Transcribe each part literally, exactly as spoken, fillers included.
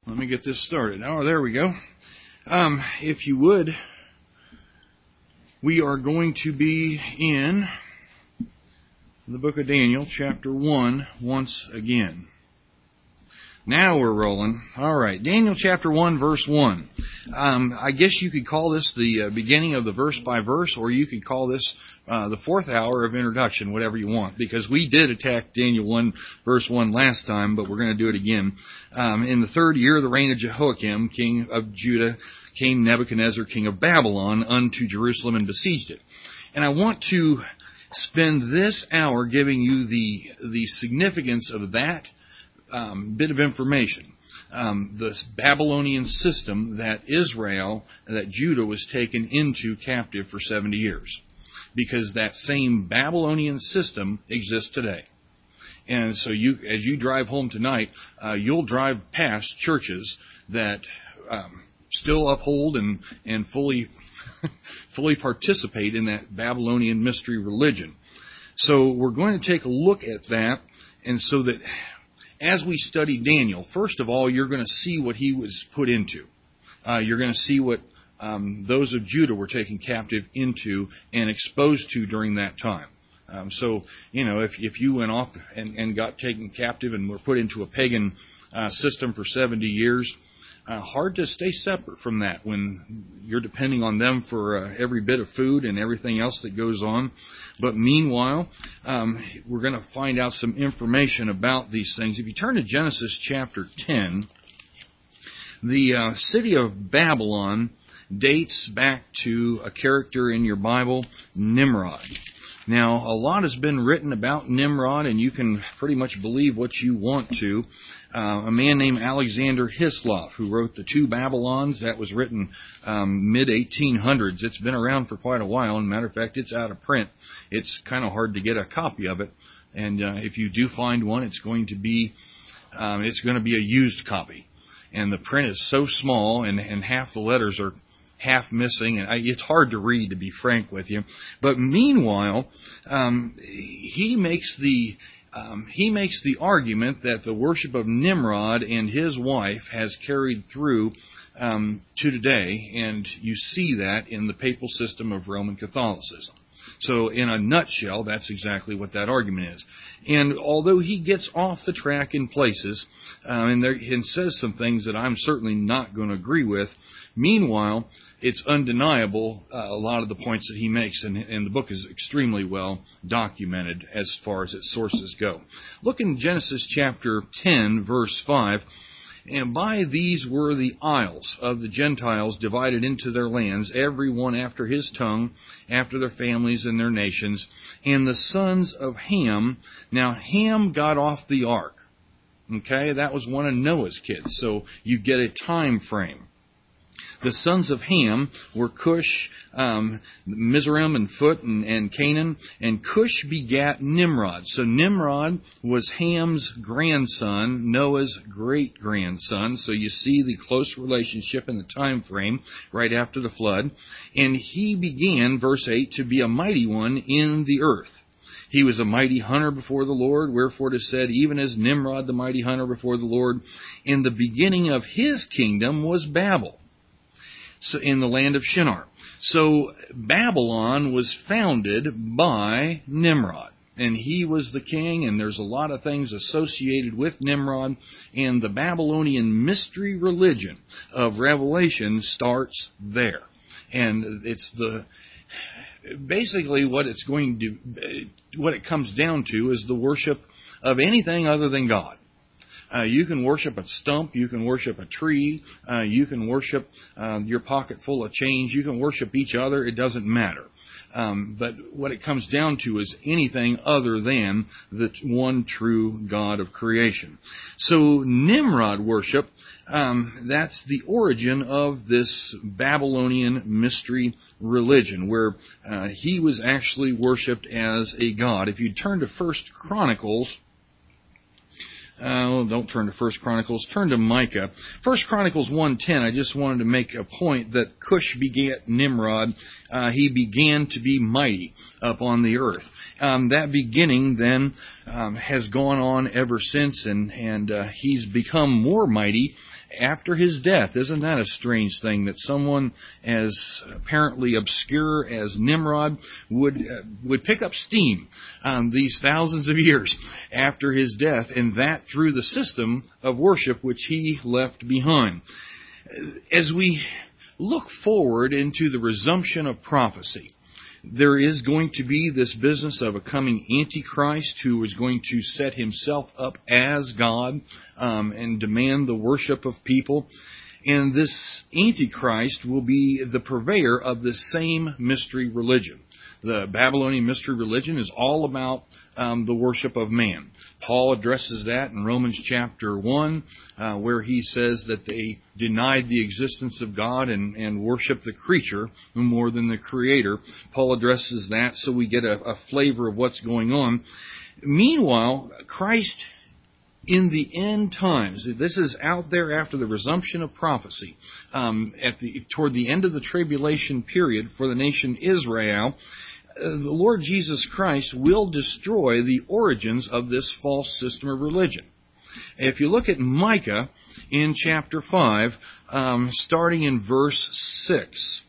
Let me get this started. Oh, there we go. Um, if you would, we are going to be in the book of Daniel, chapter one, once again. Now we're rolling. All right, Daniel chapter one, verse one. Um, I guess you could call this the uh, beginning of the verse by verse, or you could call this uh, the fourth hour of introduction, whatever you want, because we did attack Daniel one, verse one last time, but we're going to do it again. Um, in the third year of the reign of Jehoiakim, king of Judah, came Nebuchadnezzar, king of Babylon, unto Jerusalem and besieged it. And I want to spend this hour giving you the the significance of that um, bit of information. Um, this Babylonian system that Israel, that Judah was taken into captive for seventy years. Because that same Babylonian system exists today. And so you, as you drive home tonight, uh, you'll drive past churches that um, still uphold and, and fully, fully participate in that Babylonian mystery religion. So we're going to take a look at that, and so that as we study Daniel, first of all, you're going to see what he was put into. Uh, you're going to see what um, those of Judah were taken captive into and exposed to during that time. Um, so, you know, if if you went off and, and got taken captive and were put into a pagan uh, system for seventy years, uh, hard to stay separate from that when you're depending on them for uh, every bit of food and everything else that goes on. But meanwhile, um, we're going to find out some information about these things. If you turn to Genesis chapter ten, the uh, city of Babylon dates back to a character in your Bible, Nimrod. Now, a lot has been written about Nimrod, and you can pretty much believe what you want to. Uh, a man named Alexander Hislop, who wrote The Two Babylons, that was written um, mid eighteen hundreds. It's been around for quite a while. As a matter of fact, it's out of print. It's kind of hard to get a copy of it, and uh, if you do find one, it's going to be um, it's going to be a used copy. And the print is so small, and, and half the letters are half missing, and I, it's hard to read, to be frank with you. But meanwhile, um, he makes the um, he makes the argument that the worship of Nimrod and his wife has carried through um, to today, and you see that in the papal system of Roman Catholicism. So, in a nutshell, that's exactly what that argument is. And although he gets off the track in places uh, and, there, and says some things that I'm certainly not going to agree with, meanwhile, it's undeniable, uh, a lot of the points that he makes, and, and the book is extremely well documented as far as its sources go. Look in Genesis chapter ten, verse five. And by these were the isles of the Gentiles divided into their lands, every one after his tongue, after their families and their nations. And the sons of Ham, now Ham got off the ark. Okay, that was one of Noah's kids, so you get a time frame. The sons of Ham were Cush, um, Mizraim, and Phut, and, and Canaan. And Cush begat Nimrod. So Nimrod was Ham's grandson, Noah's great-grandson. So you see the close relationship in the time frame right after the flood. And he began, verse eight, to be a mighty one in the earth. He was a mighty hunter before the Lord, wherefore it is said, even as Nimrod the mighty hunter before the Lord. And the beginning of his kingdom was Babel, so in the land of Shinar. So Babylon was founded by Nimrod, and he was the king, and there's a lot of things associated with Nimrod, and the Babylonian mystery religion of Revelation starts there. And it's the basically what it's going to what it comes down to is the worship of anything other than God. Uh, you can worship a stump, you can worship a tree, uh, you can worship uh, your pocket full of change, you can worship each other, it doesn't matter. Um, but what it comes down to is anything other than the one true God of creation. So Nimrod worship, um, that's the origin of this Babylonian mystery religion, where uh, he was actually worshipped as a god. If you turn to First Chronicles, Uh, well, don't turn to First Chronicles. Turn to Micah. First Chronicles one ten, I just wanted to make a point that Cush begat Nimrod. Uh, he began to be mighty up on the earth. Um, that beginning then um, has gone on ever since, and, and uh, he's become more mighty after his death. Isn't that a strange thing that someone as apparently obscure as Nimrod would uh, would pick up steam um, these thousands of years after his death, and that through the system of worship which he left behind. As we look forward into the resumption of prophecy, there is going to be this business of a coming Antichrist who is going to set himself up as God um, and demand the worship of people. And this Antichrist will be the purveyor of the same mystery religion. The Babylonian mystery religion is all about um, the worship of man. Paul addresses that in Romans chapter one, uh, where he says that they denied the existence of God and, and worship the creature more than the Creator. Paul addresses that so we get a, a flavor of what's going on. Meanwhile, Christ in the end times, this is out there after the resumption of prophecy, um, at the toward the end of the tribulation period for the nation Israel, uh, the Lord Jesus Christ will destroy the origins of this false system of religion. If you look at Micah in chapter five, um, starting in verse six,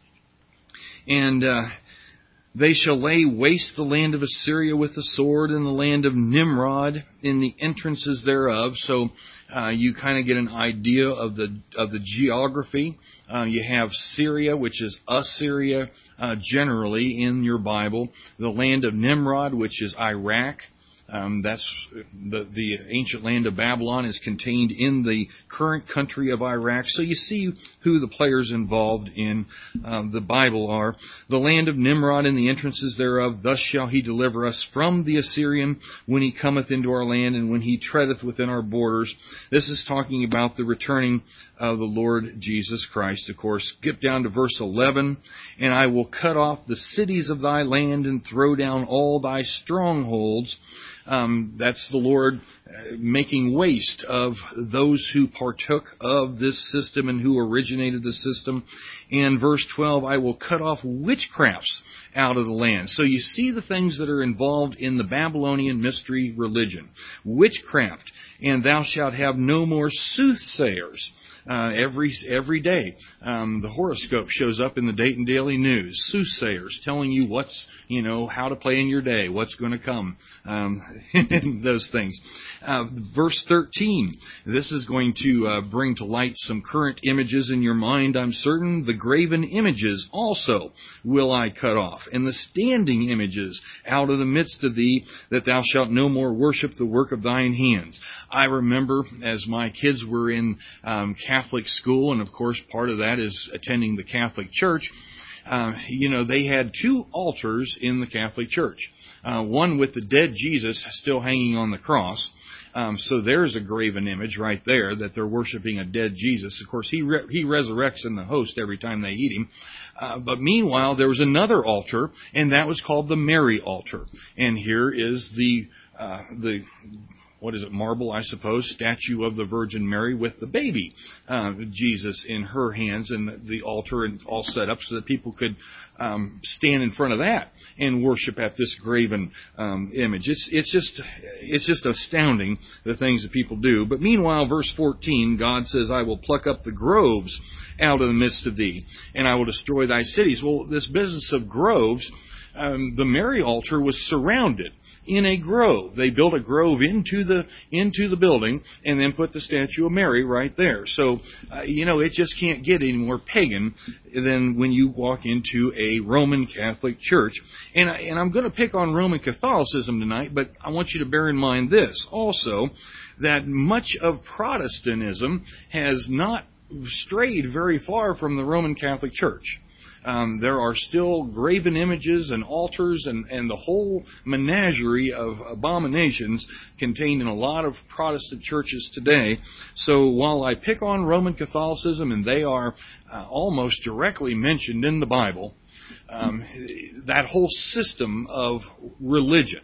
and uh, they shall lay waste the land of Assyria with the sword, and the land of Nimrod in the entrances thereof. So uh, you kind of get an idea of the of the geography. Uh, you have Syria, which is Assyria, uh, generally in your Bible. The land of Nimrod, which is Iraq. Um, that's the, the ancient land of Babylon is contained in the current country of Iraq. So you see who the players involved in uh, the Bible are. The land of Nimrod and the entrances thereof, thus shall he deliver us from the Assyrian when he cometh into our land and when he treadeth within our borders. This is talking about the returning of the Lord Jesus Christ, of course. Skip down to verse eleven. And I will cut off the cities of thy land and throw down all thy strongholds. Um, that's the Lord uh, making waste of those who partook of this system and who originated the system. And verse twelve, I will cut off witchcrafts out of the land. So you see the things that are involved in the Babylonian mystery religion. Witchcraft, and thou shalt have no more soothsayers. Uh, every every day, um, the horoscope shows up in the Dayton Daily News. Soothsayers telling you what's, you know, how to play in your day, what's going to come, um, those things. Uh, verse thirteen, this is going to uh, bring to light some current images in your mind, I'm certain. The graven images also will I cut off, and the standing images out of the midst of thee, that thou shalt no more worship the work of thine hands. I remember as my kids were in um, Catholic school, and of course part of that is attending the Catholic Church. Uh, you know, they had two altars in the Catholic Church. Uh, one with the dead Jesus still hanging on the cross. Um, so there's a graven image right there that they're worshiping a dead Jesus. Of course, he re- he resurrects in the host every time they eat him. Uh, but meanwhile, there was another altar, and that was called the Mary altar. And here is the uh, the what is it, marble, I suppose, statue of the Virgin Mary with the baby uh, Jesus in her hands, and the altar and all set up so that people could um, stand in front of that and worship at this graven um, image. It's it's just it's just astounding the things that people do. But meanwhile, verse fourteen, God says, I will pluck up the groves out of the midst of thee, and I will destroy thy cities. Well, this business of groves, um, the Mary altar was surrounded in a grove. They built a grove into the into the building and then put the statue of Mary right there. So, uh, you know, it just can't get any more pagan than when you walk into a Roman Catholic church. And, I, and I'm going to pick on Roman Catholicism tonight, but I want you to bear in mind this also, that much of Protestantism has not strayed very far from the Roman Catholic Church. Um, there are still graven images and altars and, and the whole menagerie of abominations contained in a lot of Protestant churches today. So while I pick on Roman Catholicism, and they are uh, almost directly mentioned in the Bible, um, that whole system of religion,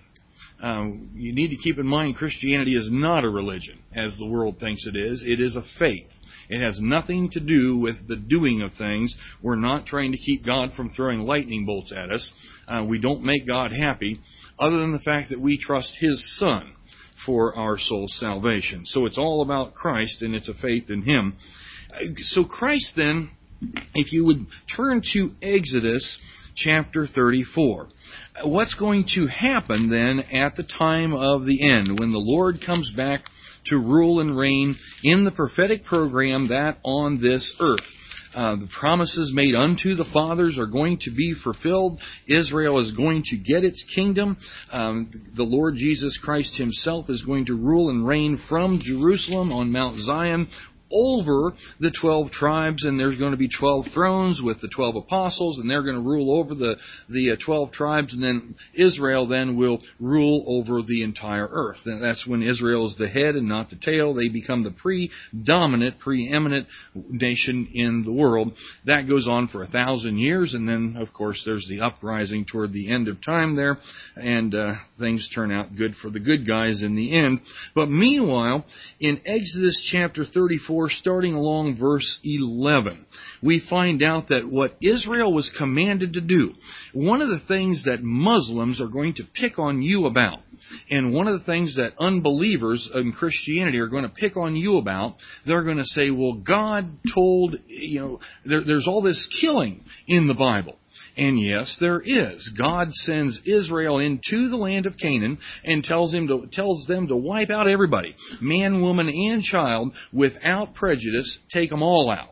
um, you need to keep in mind Christianity is not a religion as the world thinks it is. It is a faith. It has nothing to do with the doing of things. We're not trying to keep God from throwing lightning bolts at us. Uh, we don't make God happy other than the fact that we trust His Son for our soul's salvation. So it's all about Christ, and it's a faith in Him. So Christ then, if you would turn to Exodus chapter thirty-four. What's going to happen then at the time of the end, when the Lord comes back to rule and reign in the prophetic program that on this earth? Uh, the promises made unto the fathers are going to be fulfilled. Israel is going to get its kingdom. Um, the Lord Jesus Christ Himself is going to rule and reign from Jerusalem on Mount Zion over the twelve tribes, and there's going to be twelve thrones with the twelve apostles, and they're going to rule over the, the uh, twelve tribes, and then Israel then will rule over the entire earth. And that's when Israel is the head and not the tail. They become the predominant, preeminent nation in the world. That goes on for a thousand years, and then, of course, there's the uprising toward the end of time there, and uh, things turn out good for the good guys in the end. But meanwhile, in Exodus chapter thirty-four, starting along verse eleven, we find out that what Israel was commanded to do, one of the things that Muslims are going to pick on you about, and one of the things that unbelievers in Christianity are going to pick on you about, they're going to say, well, God told, you know, there, there's all this killing in the Bible. And yes, there is. God sends Israel into the land of Canaan and tells him to, tells them to wipe out everybody, man, woman, and child, without prejudice, take them all out.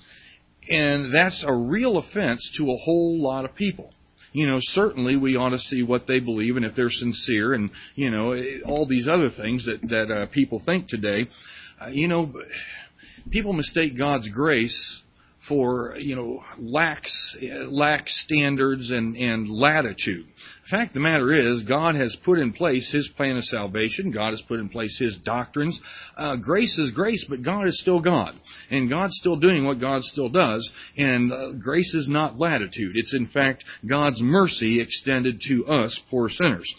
And that's a real offense to a whole lot of people. You know, certainly we ought to see what they believe and if they're sincere and, you know, all these other things that, that uh, people think today. Uh, you know, people mistake God's grace for, you know, lax, lax standards and, and latitude. The fact of the matter is, God has put in place His plan of salvation. God has put in place His doctrines. Uh, grace is grace, but God is still God. And God's still doing what God still does. And uh, grace is not latitude. It's, in fact, God's mercy extended to us, poor sinners.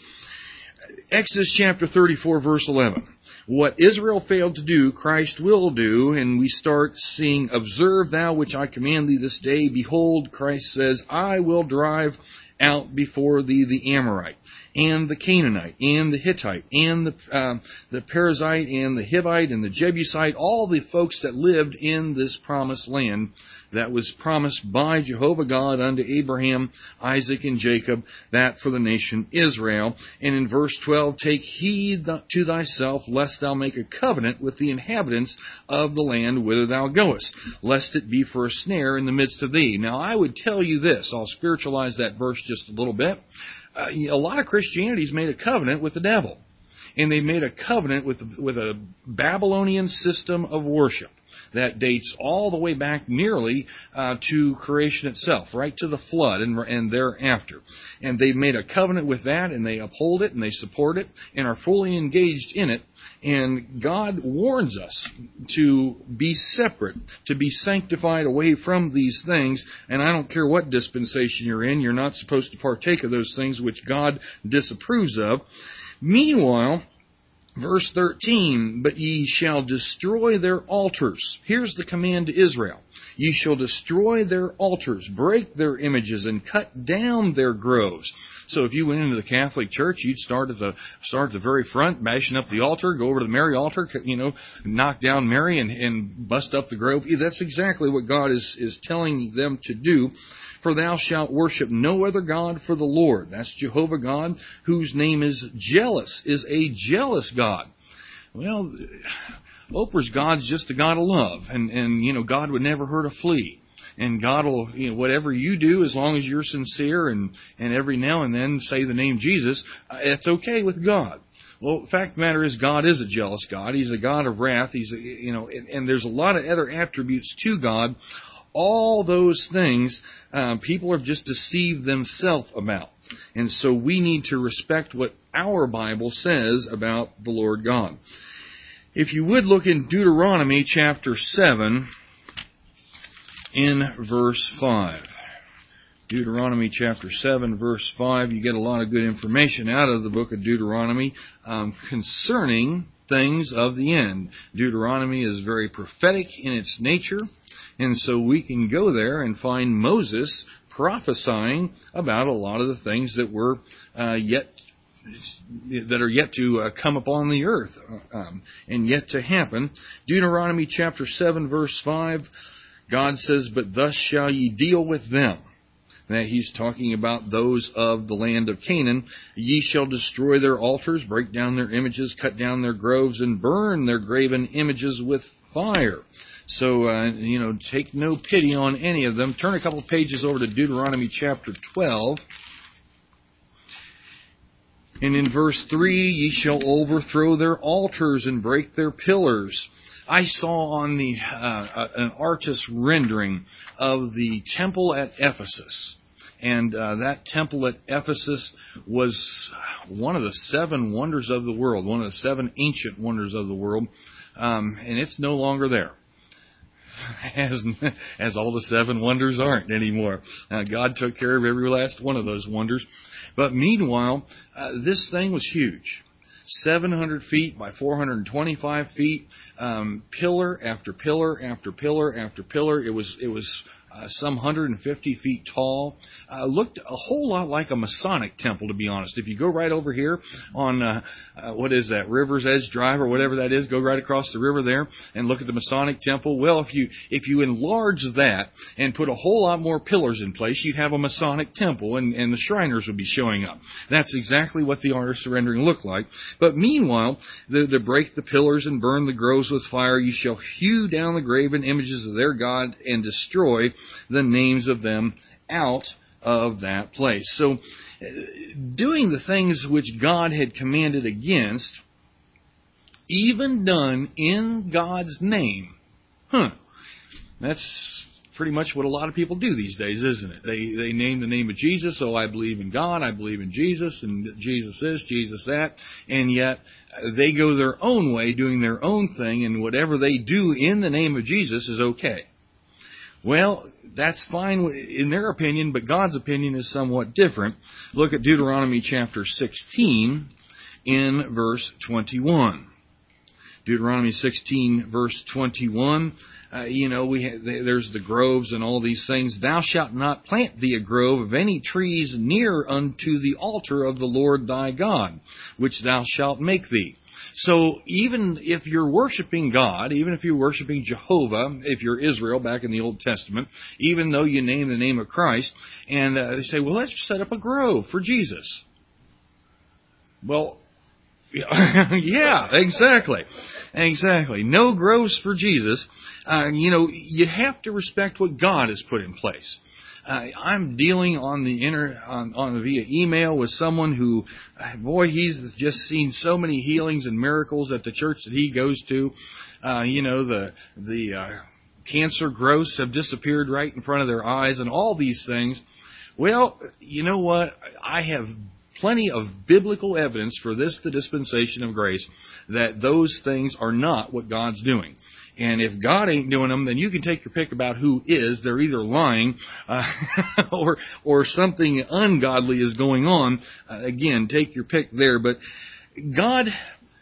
Exodus chapter thirty-four, verse eleven. What Israel failed to do, Christ will do, and we start seeing, observe thou which I command thee this day. Behold, Christ says, I will drive out before thee the Amorite, and the Canaanite, and the Hittite, and the uh, the Perizzite, and the Hivite, and the Jebusite, all the folks that lived in this promised land that was promised by Jehovah God unto Abraham, Isaac, and Jacob, that for the nation Israel. And in verse twelve, take heed to thyself, lest thou make a covenant with the inhabitants of the land whither thou goest, lest it be for a snare in the midst of thee. Now, I would tell you this. I'll spiritualize that verse just a little bit. Uh, a lot of Christianity's made a covenant with the devil. And they made a covenant with, with a Babylonian system of worship that dates all the way back nearly uh, to creation itself, right to the flood and, and thereafter. And they've made a covenant with that, and they uphold it, and they support it, and are fully engaged in it. And God warns us to be separate, to be sanctified away from these things. And I don't care what dispensation you're in, you're not supposed to partake of those things which God disapproves of. Meanwhile, verse thirteen, but ye shall destroy their altars. Here's the command to Israel. Ye shall destroy their altars, break their images, and cut down their groves. So if you went into the Catholic Church, you'd start at the start at the very front, bashing up the altar, go over to the Mary altar, you know, knock down Mary and, and bust up the grove. That's exactly what God is, is telling them to do. For thou shalt worship no other God for the Lord. That's Jehovah God, whose name is jealous, is a jealous God. Well, Oprah's God's just a God of love. And, and you know, God would never hurt a flea. And God will, you know, whatever you do, as long as you're sincere and, and every now and then say the name Jesus, it's okay with God. Well, the fact of the matter is, God is a jealous God. He's a God of wrath. He's, a, you know, and, and there's a lot of other attributes to God. All those things, uh, people have just deceived themselves about. And so we need to respect what our Bible says about the Lord God. If you would look in Deuteronomy chapter seven, in verse five. Deuteronomy chapter seven, verse five, you get a lot of good information out of the book of Deuteronomy um, concerning things of the end. Deuteronomy is very prophetic in its nature. And so we can go there and find Moses prophesying about a lot of the things that were uh, yet that are yet to uh, come upon the earth um, and yet to happen. Deuteronomy chapter seven verse five, God says, "But thus shall ye deal with them." Now he's talking about those of the land of Canaan. "Ye shall destroy their altars, break down their images, cut down their groves, and burn their graven images with fire." So, uh, you know, take no pity on any of them. Turn a couple pages over to Deuteronomy chapter twelve. And in verse three, "Ye shall overthrow their altars and break their pillars." I saw on the uh, an artist's rendering of the temple at Ephesus. And uh, that temple at Ephesus was one of the seven wonders of the world, one of the seven ancient wonders of the world. Um, and it's no longer there. As, as all the seven wonders aren't anymore. Uh, God took care of every last one of those wonders. But meanwhile, uh, this thing was huge. seven hundred feet by four hundred twenty-five feet, um, pillar after pillar after pillar after pillar. It was, it was uh, some one hundred fifty feet tall. Uh, looked a whole lot like a Masonic temple, to be honest. If you go right over here on, uh, uh, what is that, River's Edge Drive or whatever that is, go right across the river there and look at the Masonic temple. Well, if you, if you enlarge that and put a whole lot more pillars in place, you'd have a Masonic temple and, and the Shriners would be showing up. That's exactly what the artist's rendering looked like. But meanwhile, the, to break the pillars and burn the groves with fire, you shall hew down the graven images of their God and destroy the names of them out of that place. So, doing the things which God had commanded against, even done in God's name, huh, that's pretty much what a lot of people do these days, isn't it? They they name the name of Jesus. Oh, I believe in God, I believe in Jesus, and Jesus this, Jesus that, and yet they go their own way, doing their own thing, and whatever they do in the name of Jesus is okay. Well, that's fine in their opinion, but God's opinion is somewhat different. Look at Deuteronomy chapter sixteen in verse twenty-one. Deuteronomy sixteen verse twenty-one. Uh, you know, we ha- there's the groves and all these things. "Thou shalt not plant thee a grove of any trees near unto the altar of the Lord thy God, which thou shalt make thee." So even if you're worshiping God, even if you're worshiping Jehovah, if you're Israel back in the Old Testament, even though you name the name of Christ, and uh, they say, well, let's set up a grove for Jesus. Well, yeah, exactly. Exactly. No groves for Jesus. Uh, you know, you have to respect what God has put in place. Uh, I'm dealing on the inter, on, on via email with someone who, boy, he's just seen so many healings and miracles at the church that he goes to. Uh, you know, the, the, uh, cancer growths have disappeared right in front of their eyes and all these things. Well, you know what? I have plenty of biblical evidence for this, the dispensation of grace, that those things are not what God's doing. And if God ain't doing them, then you can take your pick about who is. They're either lying uh, or or something ungodly is going on. Uh, again, take your pick there. But God,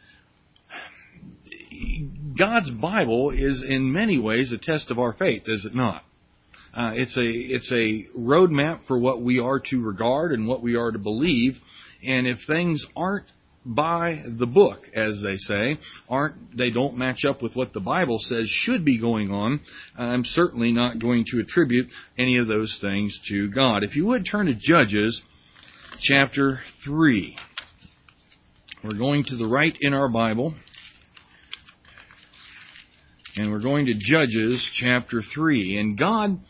God's Bible is in many ways a test of our faith, is it not? Uh, it's a it's a roadmap for what we are to regard and what we are to believe. And if things aren't by the book, as they say, aren't they don't match up with what the Bible says should be going on, I'm certainly not going to attribute any of those things to God. If you would turn to Judges chapter three. We're going to the right in our Bible, and we're going to Judges chapter three. And God,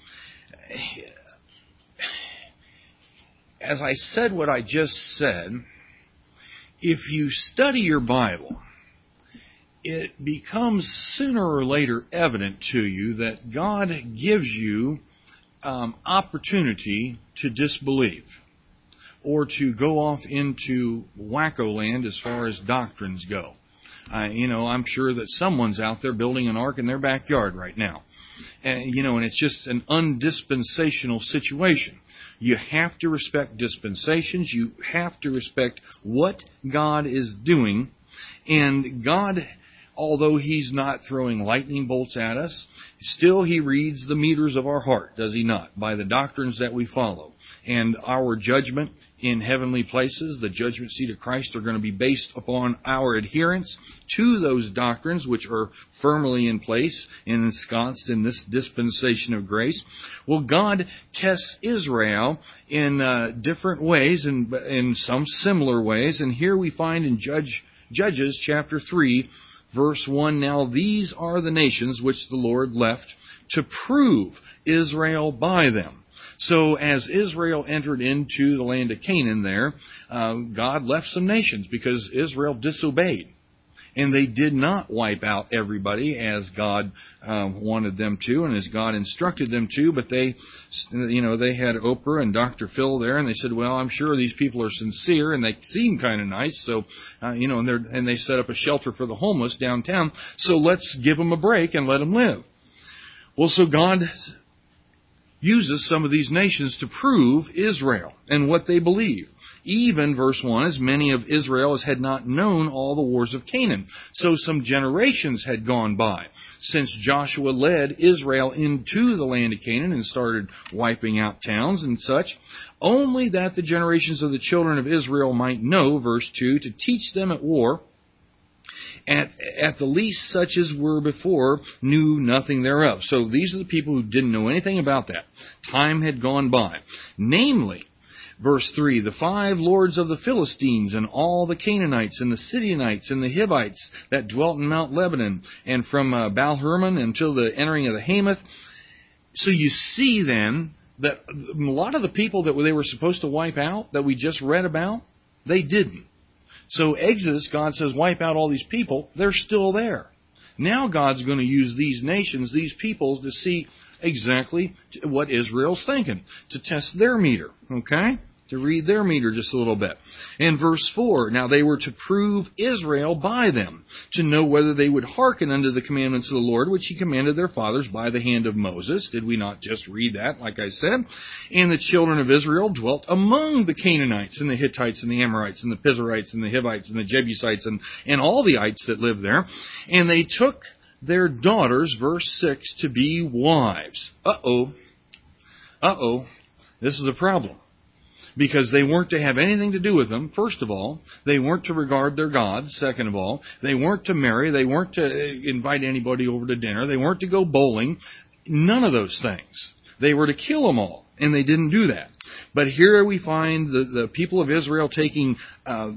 as I said what I just said, if you study your Bible, it becomes sooner or later evident to you that God gives you um, opportunity to disbelieve or to go off into wacko land as far as doctrines go. Uh, you know, I'm sure that someone's out there building an ark in their backyard right now. And, you know, and it's just an undispensational situation. You have to respect dispensations. You have to respect what God is doing. And God, although He's not throwing lightning bolts at us, still He reads the meters of our heart, does He not? By the doctrines that we follow. And our judgment in heavenly places, the judgment seat of Christ, are going to be based upon our adherence to those doctrines which are firmly in place and ensconced in this dispensation of grace. Well, God tests Israel in uh, different ways and in some similar ways. And here we find in Judge, Judges chapter three, verse one, "Now these are the nations which the Lord left to prove Israel by them." So as Israel entered into the land of Canaan there, uh, God left some nations because Israel disobeyed. And they did not wipe out everybody as God uh, wanted them to and as God instructed them to, but they, you know, they had Oprah and Doctor Phil there, and they said, well, I'm sure these people are sincere and they seem kind of nice, so, uh, you know, and, they're, and they set up a shelter for the homeless downtown, so let's give them a break and let them live. Well, so God uses some of these nations to prove Israel and what they believe. Even, verse one, as many of Israel as had not known all the wars of Canaan. So some generations had gone by since Joshua led Israel into the land of Canaan and started wiping out towns and such, only that the generations of the children of Israel might know, verse two, to teach them at war, At, at the least such as were before knew nothing thereof. So these are the people who didn't know anything about that. Time had gone by. Namely, verse three, the five lords of the Philistines and all the Canaanites and the Sidonites and the Hivites that dwelt in Mount Lebanon and from uh, Baal-Hermon until the entering of the Hamath. So you see then that a lot of the people that they were supposed to wipe out that we just read about, they didn't. So Exodus, God says, wipe out all these people. They're still there. Now God's going to use these nations, these people, to see exactly what Israel's thinking, to test their meter, okay? To read their meter just a little bit. In verse four, now they were to prove Israel by them, to know whether they would hearken unto the commandments of the Lord, which he commanded their fathers by the hand of Moses. Did we not just read that, like I said? And the children of Israel dwelt among the Canaanites and the Hittites and the Amorites and the Pizarites and the Hivites and the Jebusites and, and all the ites that lived there. And they took their daughters, verse six, to be wives. Uh-oh. Uh-oh. This is a problem. Because they weren't to have anything to do with them, first of all. They weren't to regard their gods, second of all. They weren't to marry. They weren't to invite anybody over to dinner. They weren't to go bowling. None of those things. They were to kill them all, and they didn't do that. But here we find the, the people of Israel taking uh,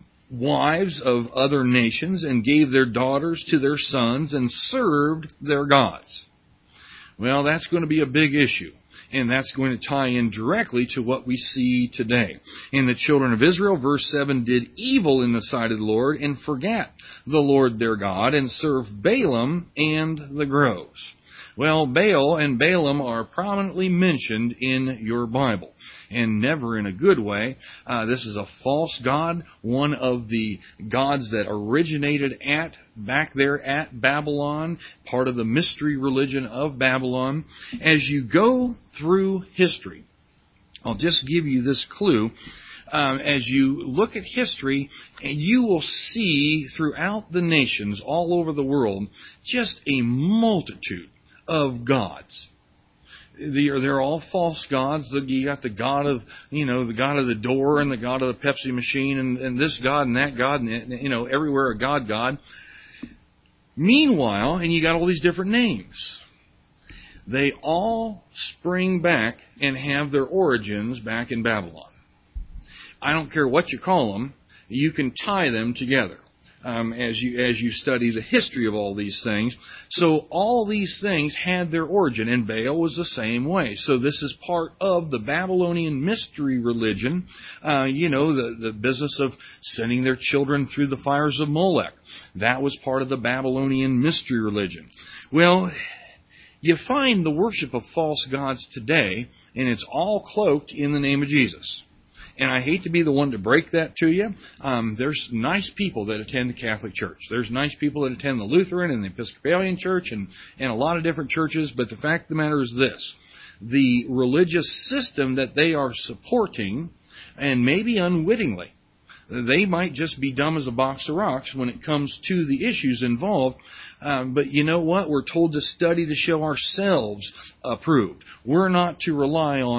wives of other nations and gave their daughters to their sons and served their gods. Well, that's going to be a big issue. And that's going to tie in directly to what we see today. And the children of Israel, verse seven, did evil in the sight of the Lord and forgat the Lord their God and served Balaam and the groves. Well, Baal and Balaam are prominently mentioned in your Bible, and never in a good way. Uh, this is a false god, one of the gods that originated at, back there at Babylon, part of the mystery religion of Babylon. As you go through history, I'll just give you this clue. Um, as you look at history, and you will see throughout the nations all over the world just a multitude of gods. They're, they're all false gods. You got the god of, you know, the god of the door and the god of the Pepsi machine and, and this god and that god and, you know, everywhere a god god. Meanwhile, and you got all these different names. They all spring back and have their origins back in Babylon. I don't care what you call them, you can tie them together. Um, as you as you study the history of all these things. So all these things had their origin, and Baal was the same way. So this is part of the Babylonian mystery religion, uh, you know, the, the business of sending their children through the fires of Molech. That was part of the Babylonian mystery religion. Well, you find the worship of false gods today, and it's all cloaked in the name of Jesus. And I hate to be the one to break that to you. Um, there's nice people that attend the Catholic Church. There's nice people that attend the Lutheran and the Episcopalian Church and, and a lot of different churches. But the fact of the matter is this. The religious system that they are supporting, and maybe unwittingly, they might just be dumb as a box of rocks when it comes to the issues involved. Um, but you know what? We're told to study to show ourselves approved. We're not to rely on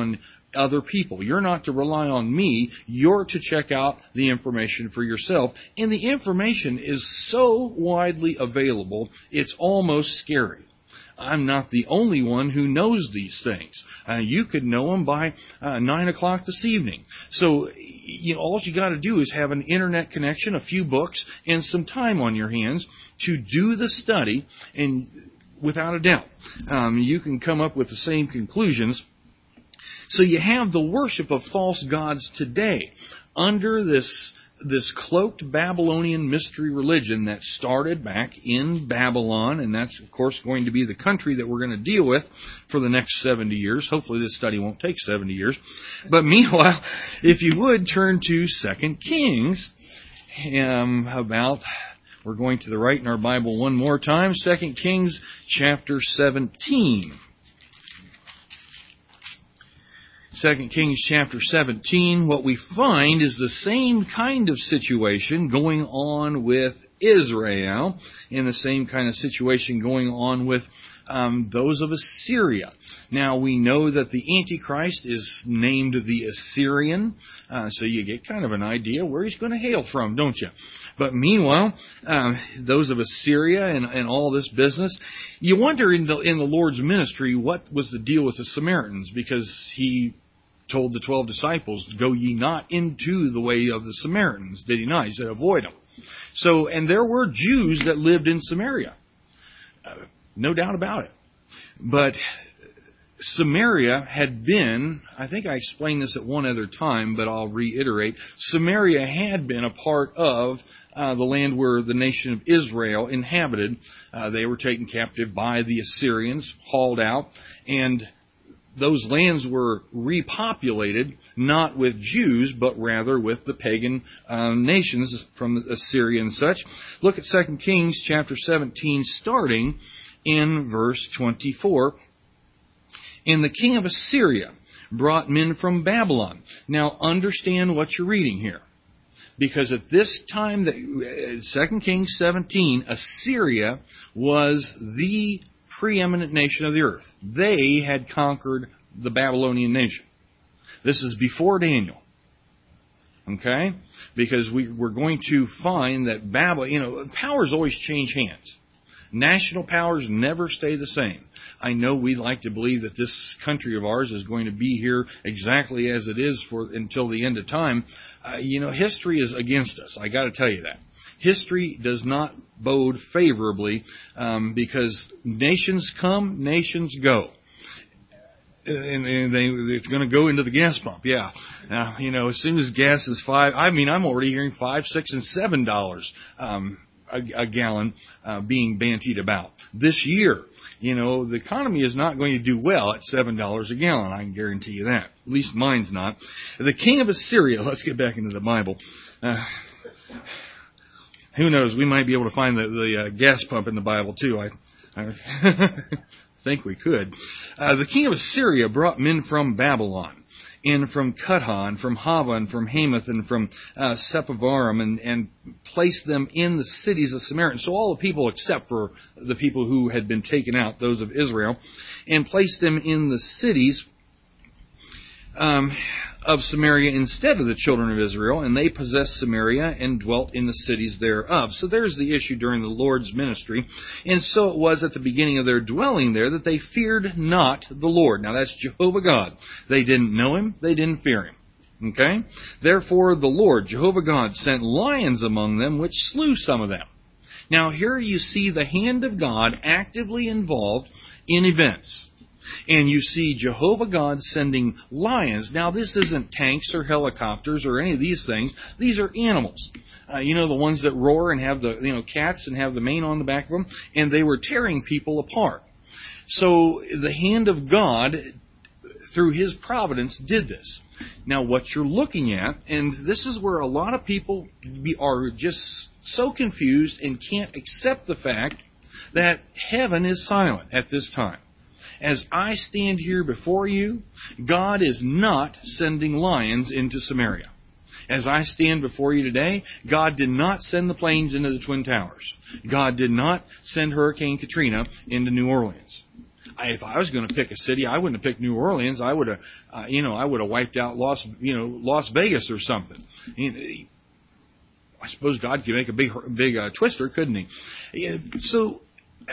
other people. You're not to rely on me. You're to check out the information for yourself. And the information is so widely available, it's almost scary. I'm not the only one who knows these things. Uh, you could know them by uh, nine o'clock this evening. So, you know, all you got to do is have an internet connection, a few books, and some time on your hands to do the study. And without a doubt, um, you can come up with the same conclusions. So you have the worship of false gods today under this this cloaked Babylonian mystery religion that started back in Babylon, and that's, of course, going to be the country that we're going to deal with for the next seventy years. Hopefully this study won't take seventy years. But meanwhile, if you would, turn to Second Kings, um, about, we're going to the right in our Bible one more time, Second Kings chapter seventeen. Second Kings chapter seventeen, what we find is the same kind of situation going on with Israel, and the same kind of situation going on with um, those of Assyria. Now, we know that the Antichrist is named the Assyrian, uh, so you get kind of an idea where he's going to hail from, don't you? But meanwhile, uh, those of Assyria and, and all this business, you wonder in the in the Lord's ministry, what was the deal with the Samaritans? Because he told the twelve disciples, go ye not into the way of the Samaritans. Did he not? He said, avoid them. So, and there were Jews that lived in Samaria. Uh, no doubt about it. But Samaria had been, I think I explained this at one other time, but I'll reiterate, Samaria had been a part of uh, the land where the nation of Israel inhabited. Uh, they were taken captive by the Assyrians, hauled out, and those lands were repopulated, not with Jews, but rather with the pagan uh, nations from Assyria and such. Look at Second Kings chapter seventeen, starting in verse twenty-four. And the king of Assyria brought men from Babylon. Now understand what you're reading here. Because at this time, Second Kings seventeen, Assyria was the preeminent nation of the earth. They had conquered the Babylonian nation. This is before Daniel. Okay? Because we, we're going to find that Babylon, you know, powers always change hands. National powers never stay the same. I know we like to believe that this country of ours is going to be here exactly as it is for until the end of time. Uh, you know, history is against us. I got to tell you that. History does not bode favorably um, because nations come, nations go. And, and they, it's going to go into the gas pump, yeah. Now, you know, as soon as gas is five, I mean, I'm already hearing five, six, and seven dollars um, a, a gallon uh, being bantied about. This year, you know, the economy is not going to do well at seven dollars a gallon. I can guarantee you that. At least mine's not. The king of Assyria, let's get back into the Bible. Uh, Who knows? We might be able to find the, the uh, gas pump in the Bible too. I, I think we could. Uh, the king of Assyria brought men from Babylon, and from Cutha, and from Hava, and from Hamath, and from uh, Sepharvaim, and, and placed them in the cities of Samaria. So all the people except for the people who had been taken out, those of Israel, and placed them in the cities Um, of Samaria instead of the children of Israel, and they possessed Samaria and dwelt in the cities thereof. So there's the issue during the Lord's ministry. And so it was at the beginning of their dwelling there that they feared not the Lord. Now that's Jehovah God. They didn't know Him. They didn't fear Him. Okay? Therefore the Lord, Jehovah God, sent lions among them, which slew some of them. Now here you see the hand of God actively involved in events. And you see Jehovah God sending lions. Now, this isn't tanks or helicopters or any of these things. These are animals. Uh, you know, the ones that roar and have the, you know, cats and have the mane on the back of them. And they were tearing people apart. So, the hand of God, through His providence, did this. Now, what you're looking at, and this is where a lot of people are just so confused and can't accept the fact that heaven is silent at this time. As I stand here before you, God is not sending lions into Samaria. As I stand before you today, God did not send the planes into the Twin Towers. God did not send Hurricane Katrina into New Orleans. I, if I was going to pick a city, I wouldn't have picked New Orleans. I would have, uh, you know, I would have wiped out Las, you know, Las Vegas or something. You know, I suppose God could make a big, big uh, twister, couldn't he? Yeah, so,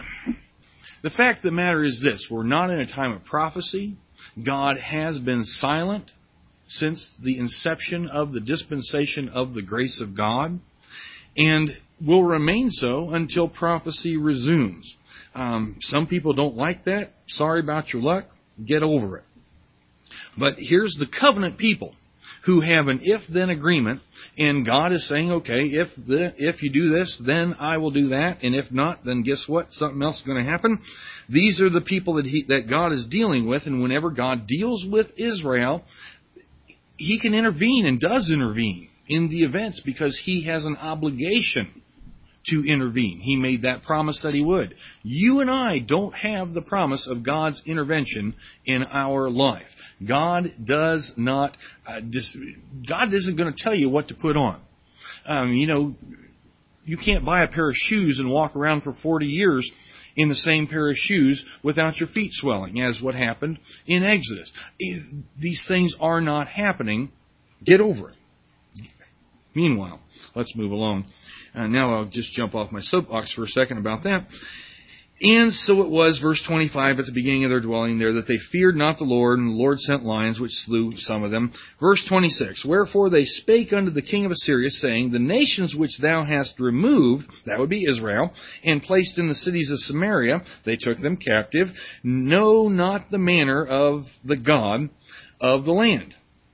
the fact of the matter is this: we're not in a time of prophecy. God has been silent since the inception of the dispensation of the grace of God, and will remain so until prophecy resumes. Um, some people don't like that. Sorry about your luck. Get over it. But here's the covenant people who have an if-then agreement, and God is saying, okay, if the, if you do this, then I will do that, and if not, then guess what? Something else is going to happen. These are the people that he, that God is dealing with, and whenever God deals with Israel, He can intervene and does intervene in the events because He has an obligation to intervene. He made that promise that He would. You and I don't have the promise of God's intervention in our life. God does not, uh, dis- God isn't going to tell you what to put on. Um, you know, you can't buy a pair of shoes and walk around for forty years in the same pair of shoes without your feet swelling, as what happened in Exodus. These things are not happening. Get over it. Meanwhile, let's move along. Uh, now I'll just jump off my soapbox for a second about that. And so it was, verse twenty-five, at the beginning of their dwelling there, that they feared not the Lord, and the Lord sent lions, which slew some of them. Verse twenty-six, wherefore they spake unto the king of Assyria, saying, the nations which thou hast removed, that would be Israel, and placed in the cities of Samaria, they took them captive, know not the manner of the God of the land.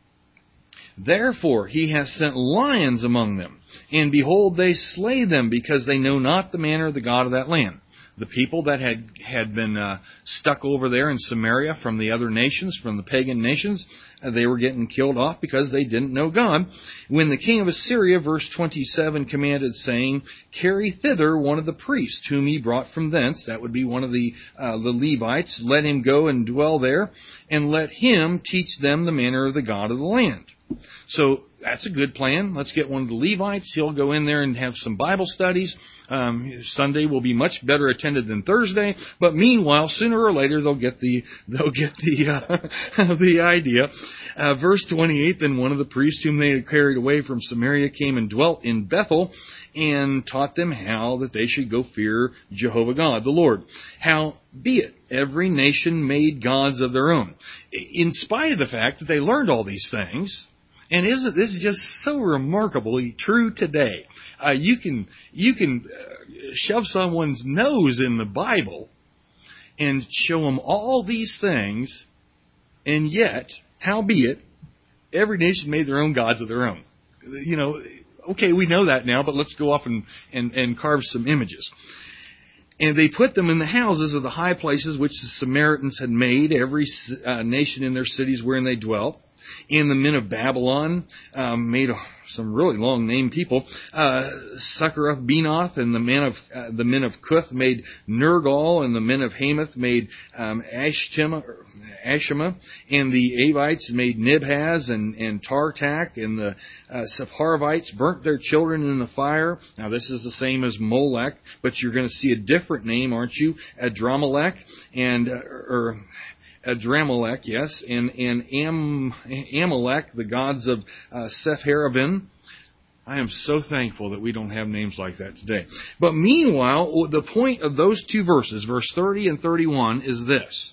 Therefore he hath sent lions among them, and behold, they slay them, because they know not the manner of the God of that land. The people that had had been uh, stuck over there in Samaria from the other nations, from the pagan nations, uh, they were getting killed off because they didn't know God. When the king of Assyria, verse twenty-seven, commanded, saying, carry thither one of the priests whom he brought from thence, that would be one of the, uh, the Levites, let him go and dwell there, and let him teach them the manner of the God of the land. So that's a good plan. Let's get one of the Levites. He'll go in there and have some Bible studies. Um, Sunday will be much better attended than Thursday, but meanwhile, sooner or later they'll get the they'll get the uh, the idea. Uh, verse twenty-eight. Then one of the priests whom they had carried away from Samaria came and dwelt in Bethel, and taught them how that they should go fear Jehovah God, the Lord. Howbeit, every nation made gods of their own, in spite of the fact that they learned all these things. And isn't this just so remarkably true today? Uh, you can you can uh, shove someone's nose in the Bible and show them all these things, and yet, howbeit, every nation made their own gods of their own. You know, okay, we know that now, but let's go off and, and, and carve some images. And they put them in the houses of the high places which the Samaritans had made, every uh, nation in their cities wherein they dwelt. And the men of Babylon um, made uh, some really long name people. Uh, Succoruth Benoth, and the men of uh, the men of Cuth made Nergal, and the men of Hamath made um, Ashtima, Ashima, and the Avites made Nibhaz and, and Tartak, and the uh, Sepharvites burnt their children in the fire. Now this is the same as Molech, but you're going to see a different name, aren't you? Adramelech, and uh, or Adramelech, yes, and, and Am, Amalek, the gods of uh, Sepharvaim. I am so thankful that we don't have names like that today. But meanwhile, the point of those two verses, verse thirty and thirty-one, is this.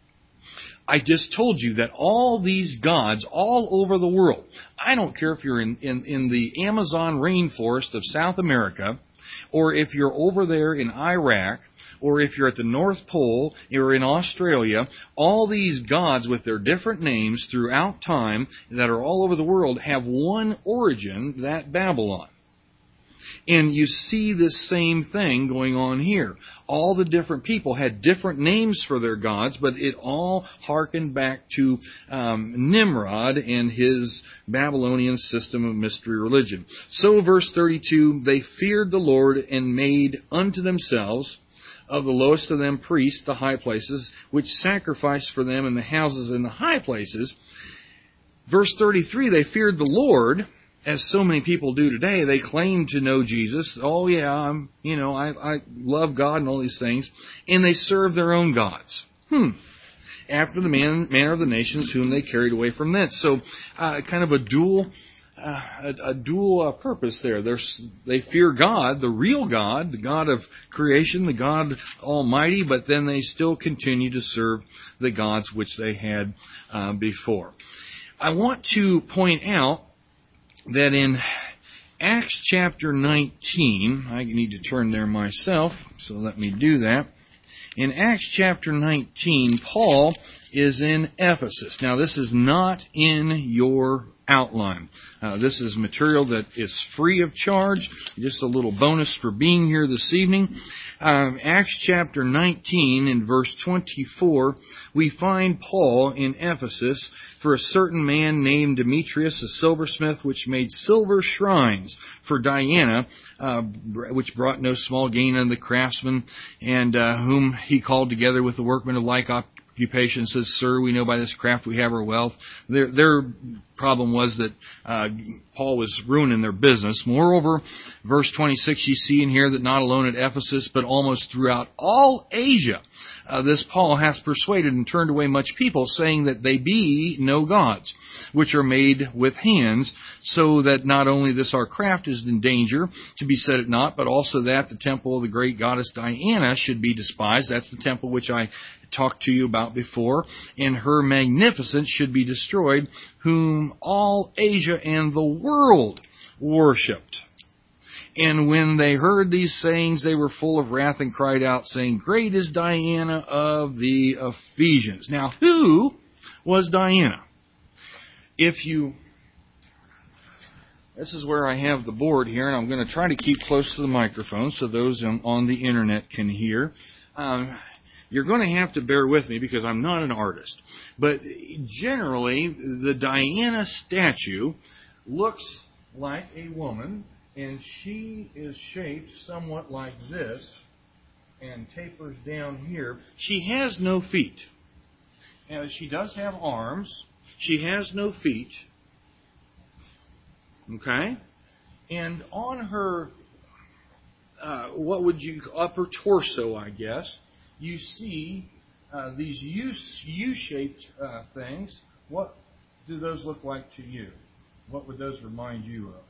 I just told you that all these gods all over the world, I don't care if you're in, in, in the Amazon rainforest of South America, or if you're over there in Iraq, or if you're at the North Pole, or in Australia, all these gods with their different names throughout time that are all over the world have one origin, that Babylon. And you see this same thing going on here. All the different people had different names for their gods, but it all harkened back to um, Nimrod and his Babylonian system of mystery religion. So verse thirty-two, they feared the Lord and made unto themselves of the lowest of them priests, the high places, which sacrificed for them in the houses in the high places. Verse thirty-three, they feared the Lord, as so many people do today. They claim to know Jesus. Oh yeah, I'm, you know, I, I love God and all these things. And they serve their own gods. Hmm. After the man, manner of the nations whom they carried away from thence. So, uh, kind of a dual, uh, a, a dual uh, purpose there. There's, they fear God, the real God, the God of creation, the God Almighty, but then they still continue to serve the gods which they had uh, before. I want to point out that in Acts chapter nineteen, I need to turn there myself, so let me do that. In Acts chapter nineteen, Paul is in Ephesus. Now, this is not in your outline. Uh, this is material that is free of charge. Just a little bonus for being here this evening. Um, Acts chapter nineteen in verse twenty-four, we find Paul in Ephesus for a certain man named Demetrius, a silversmith, which made silver shrines for Diana, uh, which brought no small gain unto the craftsmen, and uh, whom he called together with the workmen of like occupation, says, Sir, we know by this craft we have our wealth. Their, their problem was that uh, Paul was ruining their business. Moreover, verse twenty-six, you see in here that not alone at Ephesus, but almost throughout all Asia, uh, this Paul hath persuaded and turned away much people, saying that they be no gods, which are made with hands, so that not only this our craft is in danger to be set at naught, but also that the temple of the great goddess Diana should be despised. That's the temple which I talked to you about before, and her magnificence should be destroyed, whom all Asia and the world worshipped. And when they heard these sayings, they were full of wrath and cried out, saying, Great is Diana of the Ephesians. Now, who was Diana? If you, this is where I have the board here, and I'm going to try to keep close to the microphone so those on, on the internet can hear. Um, You're going to have to bear with me because I'm not an artist. But generally, the Diana statue looks like a woman, and she is shaped somewhat like this and tapers down here. She has no feet. Now, she does have arms. She has no feet. Okay? And on her, uh, what would you, upper torso, I guess, you see uh, these U, U-shaped uh, things. What do those look like to you? What would those remind you of?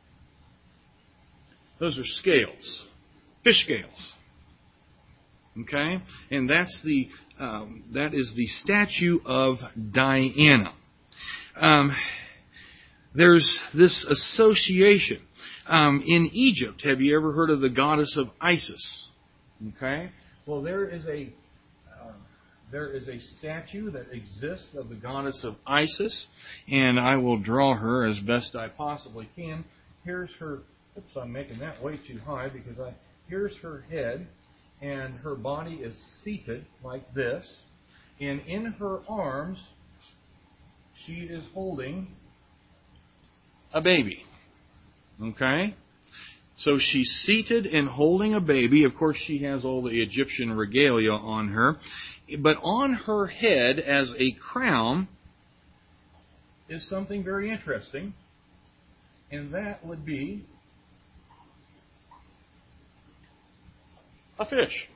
Those are scales, fish scales. Okay, and that's the um, that is the statue of Diana. Um, there's this association um, in Egypt. Have you ever heard of the goddess of Isis? Okay. Well, there is a uh, there is a statue that exists of the goddess of Isis, and I will draw her as best I possibly can. Here's her. Oops, I'm making that way too high because I. Here's her head, and her body is seated like this, and in her arms, she is holding a baby. Okay. So she's seated and holding a baby. Of course, she has all the Egyptian regalia on her. But on her head, as a crown, is something very interesting. And that would be a fish.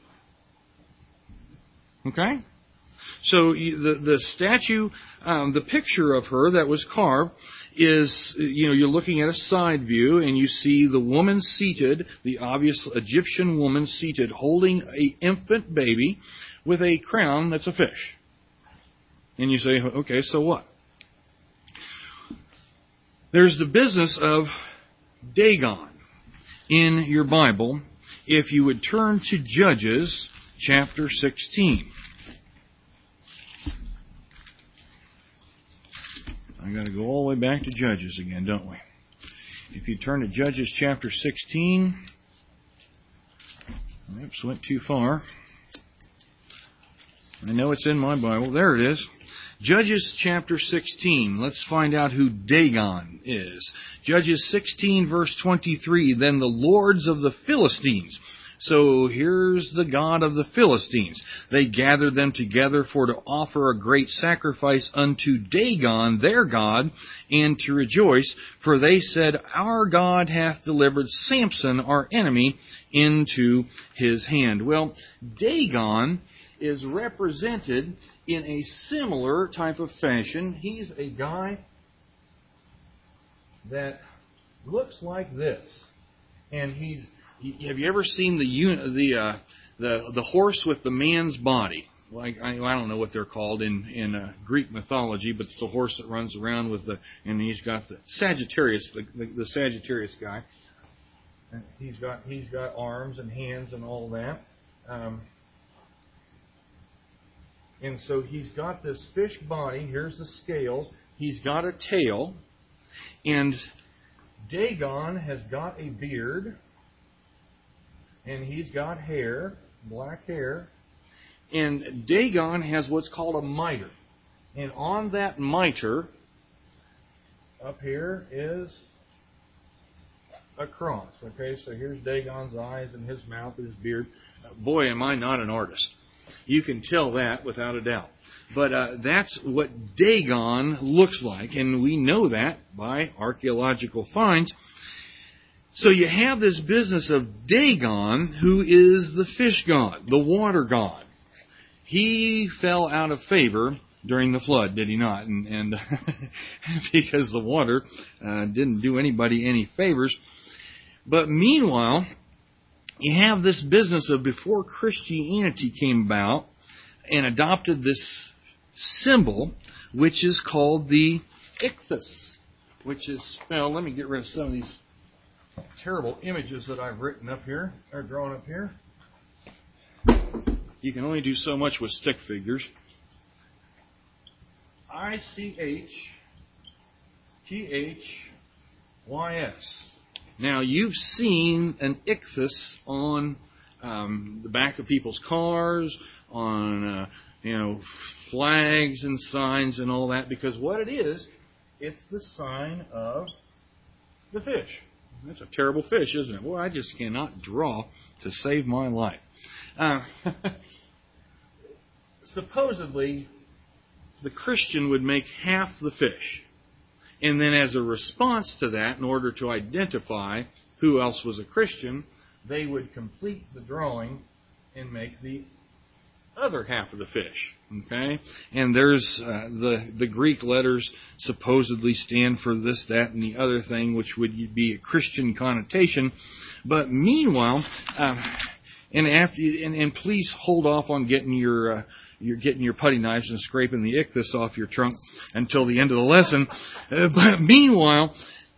Okay? So the, the statue, um, the picture of her that was carved is, you know, you're looking at a side view and you see the woman seated, the obvious Egyptian woman seated, holding an infant baby with a crown that's a fish. And you say, okay, so what? There's the business of Dagon in your Bible. If you would turn to Judges chapter sixteen. I got to go all the way back to Judges again, don't we? If you turn to Judges chapter sixteen, oops, went too far. I know it's in my Bible. There it is. Judges chapter sixteen. Let's find out who Dagon is. Judges sixteen verse twenty-three. Then the lords of the Philistines. So here's the god of the Philistines. They gathered them together for to offer a great sacrifice unto Dagon, their god, and to rejoice. For they said, Our God hath delivered Samson, our enemy, into his hand. Well, Dagon is represented in a similar type of fashion. He's a guy that looks like this. And he's, have you ever seen the the uh, the the horse with the man's body? Like, I, I don't know what they're called in in uh, Greek mythology, but it's a horse that runs around with the, and he's got the Sagittarius, the the, the Sagittarius guy. And he's got he's got arms and hands and all that. Um, and so he's got this fish body. Here's the scales. He's got a tail, and Dagon has got a beard, and he's got hair, black hair, and Dagon has what's called a mitre. And on that mitre, up here, is a cross. Okay, so here's Dagon's eyes and his mouth and his beard. Boy, am I not an artist. You can tell that without a doubt. But uh, that's what Dagon looks like, and we know that by archaeological finds. So you have this business of Dagon, who is the fish god, the water god. He fell out of favor during the flood, did he not? And, and because the water uh, didn't do anybody any favors. But meanwhile, you have this business of before Christianity came about and adopted this symbol, which is called the ichthys, which is spelled, let me get rid of some of these terrible images that I've written up here, or drawn up here. You can only do so much with stick figures. I C H T H Y S. Now, you've seen an ichthys on um, the back of people's cars, on uh, you know flags and signs and all that, because what it is, it's the sign of the fish. That's a terrible fish, isn't it? Well, I just cannot draw to save my life. Uh, supposedly, the Christian would make half the fish. And then as a response to that, in order to identify who else was a Christian, they would complete the drawing and make the other half of the fish. Okay? And there's uh, the, the Greek letters supposedly stand for this, that, and the other thing, which would be a Christian connotation. But meanwhile, uh, and after and, and please hold off on getting your uh, you're getting your putty knives and scraping the ichthys off your trunk until the end of the lesson. Uh, but meanwhile,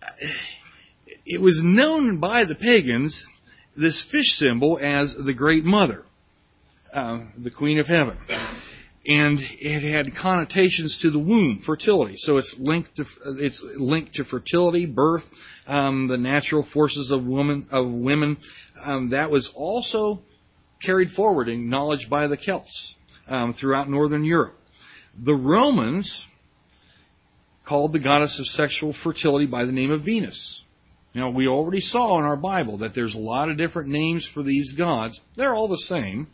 it was known by the pagans, this fish symbol, as the Great Mother, uh, the Queen of Heaven. And it had connotations to the womb, fertility. So it's linked to it's linked to fertility, birth, um, the natural forces of woman of women. Um, that was also carried forward, acknowledged by the Celts um, throughout northern Europe. The Romans called the goddess of sexual fertility by the name of Venus. Now, we already saw in our Bible that there's a lot of different names for these gods. They're all the same.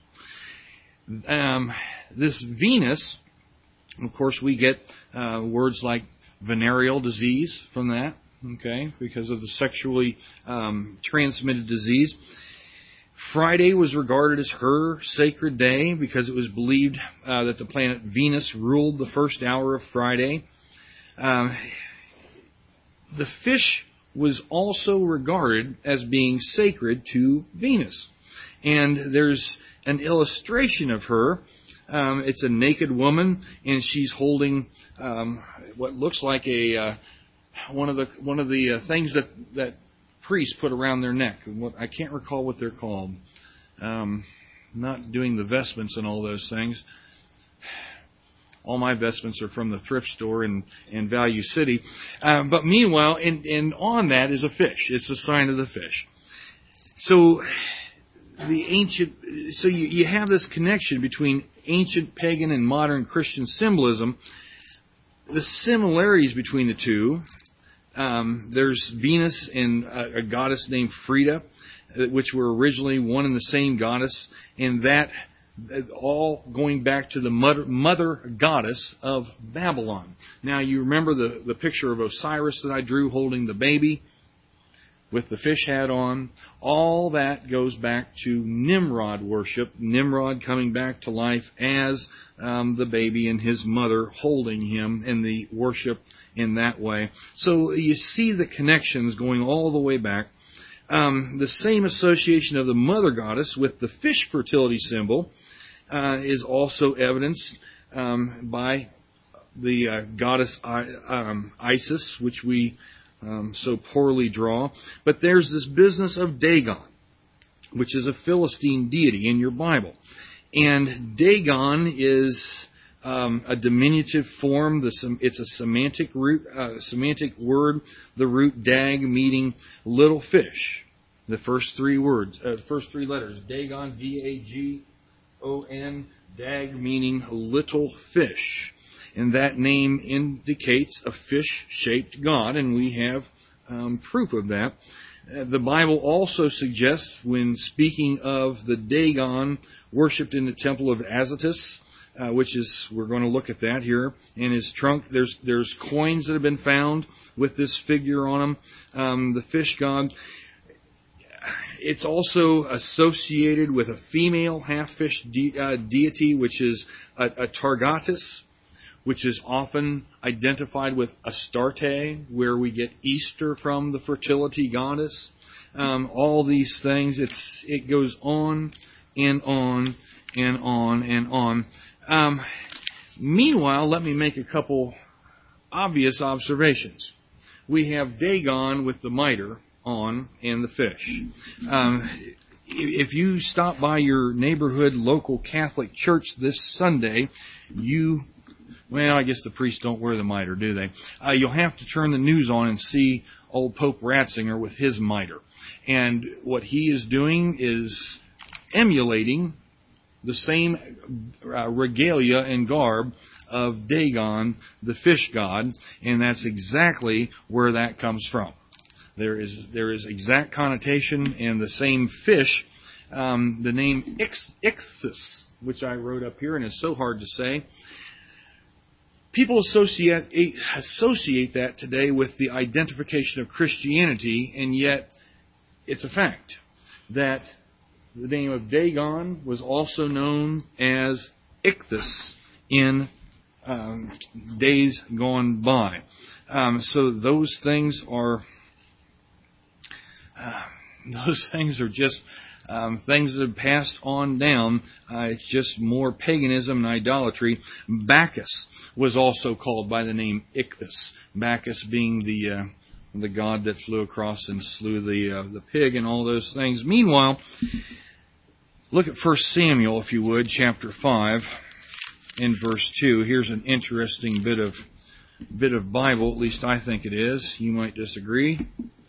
Um, this Venus, of course, we get uh, words like venereal disease from that, okay, because of the sexually um, transmitted disease. Friday was regarded as her sacred day because it was believed uh, that the planet Venus ruled the first hour of Friday. Um, the fish was also regarded as being sacred to Venus. And there's an illustration of her. Um, it's a naked woman, and she's holding um, what looks like a uh, one of the one of the uh, things that that priests put around their neck. What, I can't recall what they're called. Um, not doing the vestments and all those things. All my vestments are from the thrift store in, in Value City. Uh, but meanwhile, and, and on that is a fish. It's a sign of the fish. So the ancient, so you, you have this connection between ancient pagan and modern Christian symbolism. The similarities between the two, um, there's Venus and a, a goddess named Frida, which were originally one and the same goddess, and that all going back to the mother, mother goddess of Babylon. Now, you remember the, the picture of Osiris that I drew holding the baby? with the fish hat on. All that goes back to Nimrod worship. Nimrod coming back to life as um, the baby and his mother holding him, and the worship in that way. So you see the connections going all the way back. Um, the same association of the mother goddess with the fish fertility symbol uh, is also evidenced um, by the uh, goddess I, um, Isis, which we um, so poorly draw. But there's this business of Dagon, which is a Philistine deity in your Bible. And Dagon is um, a diminutive form. The, it's a semantic root, uh, semantic word. The root dag meaning little fish. The first three words, uh, first three letters, Dagon, D A G O N, dag meaning little fish. And that name indicates a fish-shaped god, and we have um, proof of that. Uh, the Bible also suggests, when speaking of the Dagon worshipped in the temple of Azotus, uh, which is, we're going to look at that here, in his trunk, there's there's coins that have been found with this figure on them, um, the fish god. It's also associated with a female half-fish de- uh, deity, which is a, a Targatus, which is often identified with Astarte, where we get Easter from, the fertility goddess. Um, all these things, it's it goes on and on and on and on. Um, meanwhile, let me make a couple obvious observations. We have Dagon with the mitre on and the fish. Um, if you stop by your neighborhood local Catholic church this Sunday, you Well, I guess the priests don't wear the mitre, do they? Uh, you'll have to turn the news on and see old Pope Ratzinger with his mitre. And what he is doing is emulating the same uh, regalia and garb of Dagon, the fish god, and that's exactly where that comes from. There is there is exact connotation, and the same fish, um, the name Ix, Ixus, which I wrote up here and is so hard to say. People associate associate that today with the identification of Christianity, and yet it's a fact that the name of Dagon was also known as Ichthus in um, days gone by. Um, so those things are uh, those things are just Um, things that have passed on down. Uh, it's just more paganism and idolatry. Bacchus was also called by the name Ichthus. Bacchus being the uh, the god that flew across and slew the uh, the pig and all those things. Meanwhile, look at First Samuel, if you would, chapter five, in verse two. Here's an interesting bit of bit of Bible. At least I think it is. You might disagree.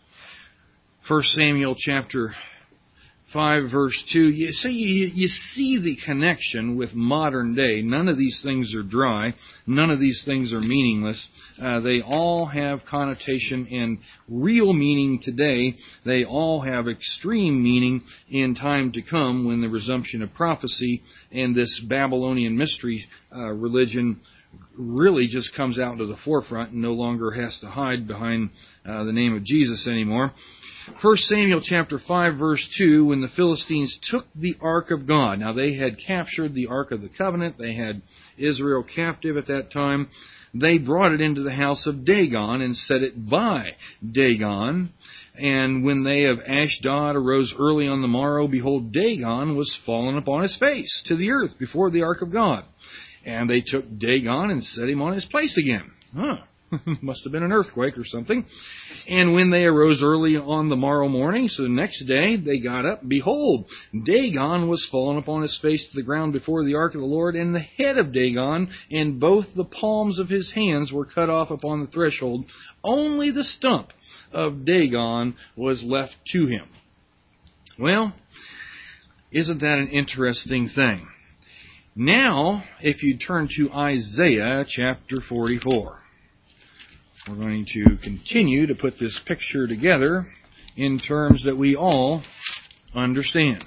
First Samuel chapter five verse two, you see, you, you see the connection with modern day. None of these things are dry. None of these things are meaningless. Uh, they all have connotation and real meaning today. They all have extreme meaning in time to come, when the resumption of prophecy and this Babylonian mystery uh, religion really just comes out to the forefront and no longer has to hide behind uh, the name of Jesus anymore. First Samuel chapter five verse two, when the Philistines took the Ark of God. Now they had captured the Ark of the Covenant. They had Israel captive at that time. They brought it into the house of Dagon and set it by Dagon. And when they of Ashdod arose early on the morrow, behold, Dagon was fallen upon his face to the earth before the Ark of God. And they took Dagon and set him on his place again. Huh. Must have been an earthquake or something. And when they arose early on the morrow morning, so the next day they got up, behold, Dagon was fallen upon his face to the ground before the ark of the Lord, and the head of Dagon and both the palms of his hands were cut off upon the threshold. Only the stump of Dagon was left to him. Well, isn't that an interesting thing? Now, if you turn to Isaiah chapter forty-four. We're going to continue to put this picture together in terms that we all understand.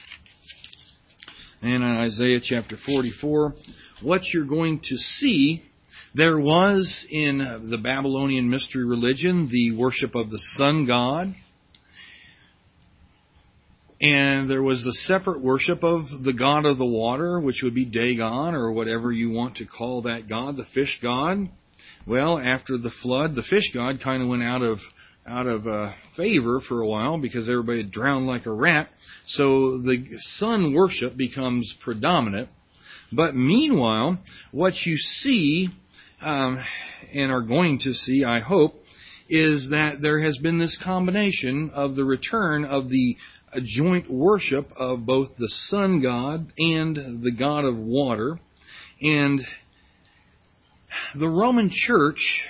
And in Isaiah chapter forty-four, what you're going to see, there was in the Babylonian mystery religion the worship of the sun god. And there was the separate worship of the god of the water, which would be Dagon, or whatever you want to call that god, the fish god. Well, after the flood, the fish god kind of went out of out of uh, favor for a while because everybody had drowned like a rat. So the sun worship becomes predominant. But meanwhile, what you see, um, and are going to see, I hope, is that there has been this combination of the return of the a joint worship of both the sun god and the god of water. And the Roman Church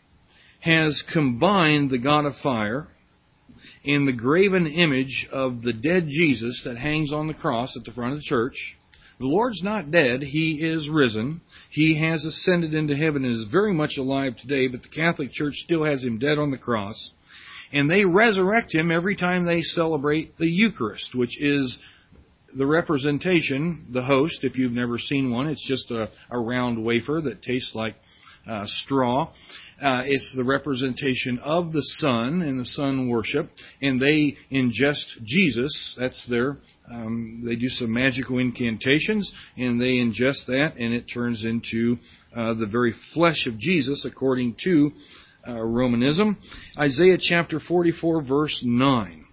has combined the god of fire and the graven image of the dead Jesus that hangs on the cross at the front of the church. The Lord's not dead. He is risen. He has ascended into heaven and is very much alive today, but the Catholic Church still has him dead on the cross. And they resurrect him every time they celebrate the Eucharist, which is the representation, the host. If you've never seen one, it's just a, a round wafer that tastes like uh, straw. Uh, it's the representation of the sun and the sun worship. And they ingest Jesus. That's their, um, they do some magical incantations, and they ingest that, and it turns into uh, the very flesh of Jesus, according to Uh, Romanism. Isaiah chapter forty-four, verse nine.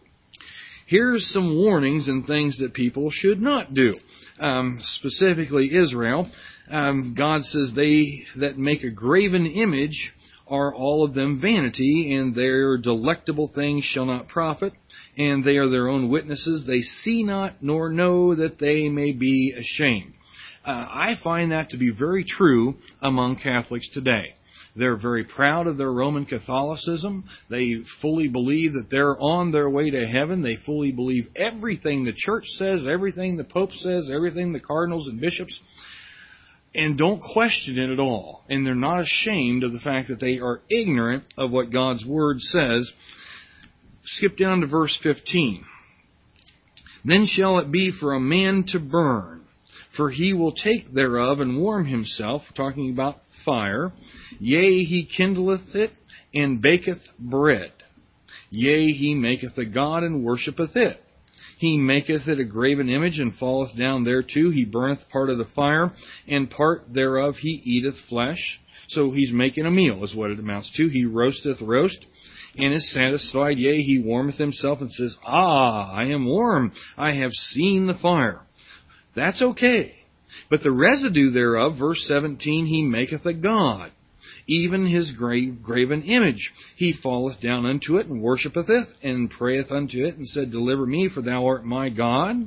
Here's some warnings and things that people should not do. Um, specifically Israel. Um, God says, they that make a graven image are all of them vanity, and their delectable things shall not profit, and they are their own witnesses. They see not nor know that they may be ashamed. Uh, I find that to be very true among Catholics today. They're very proud of their Roman Catholicism. They fully believe that they're on their way to heaven. They fully believe everything the Church says, everything the Pope says, everything the cardinals and bishops, and don't question it at all. And they're not ashamed of the fact that they are ignorant of what God's Word says. Skip down to verse fifteen. Then shall it be for a man to burn, for he will take thereof and warm himself, talking about fire. Yea, he kindleth it, and baketh bread. Yea, he maketh a god, and worshippeth it. He maketh it a graven image, and falleth down thereto. He burneth part of the fire, and part thereof he eateth flesh. So he's making a meal, is what it amounts to. He roasteth roast, and is satisfied. Yea, he warmeth himself, and says, Ah, I am warm. I have seen the fire. That's okay. But the residue thereof, verse seventeen, he maketh a god, even his grave, graven image. He falleth down unto it, and worshippeth it, and prayeth unto it, and said, Deliver me, for thou art my God.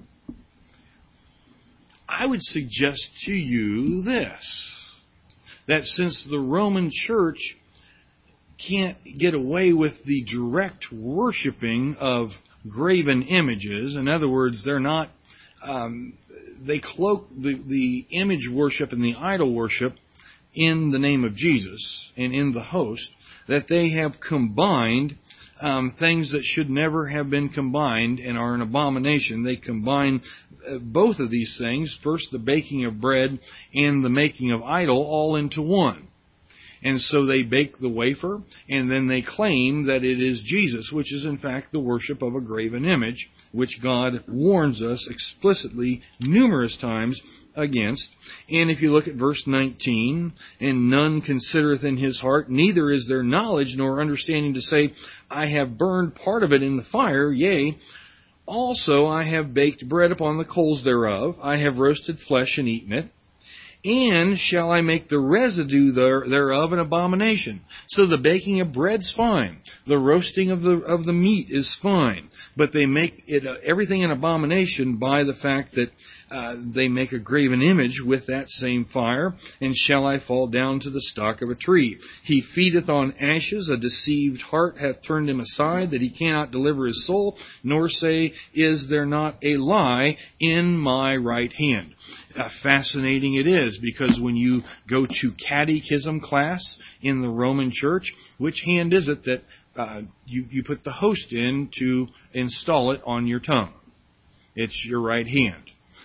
I would suggest to you this, that since the Roman Church can't get away with the direct worshiping of graven images, in other words, they're not... Um, They cloak the, the image worship and the idol worship in the name of Jesus and in the host, that they have combined um, things that should never have been combined and are an abomination. They combine uh, both of these things, first the baking of bread and the making of idol, all into one. And so they bake the wafer, and then they claim that it is Jesus, which is in fact the worship of a graven image, which God warns us explicitly numerous times against. And if you look at verse nineteen, and none considereth in his heart, neither is there knowledge nor understanding to say, I have burned part of it in the fire, yea, also I have baked bread upon the coals thereof, I have roasted flesh and eaten it. And shall I make the residue there, thereof an abomination? So the baking of bread's fine. The roasting of the of the meat is fine. But they make it uh, everything an abomination by the fact that uh, they make a graven image with that same fire. And shall I fall down to the stalk of a tree? He feedeth on ashes. A deceived heart hath turned him aside, that he cannot deliver his soul, nor say, Is there not a lie in my right hand? Uh, fascinating it is, because when you go to catechism class in the Roman Church, which hand is it that uh, you, you put the host in to install it on your tongue? It's your right hand.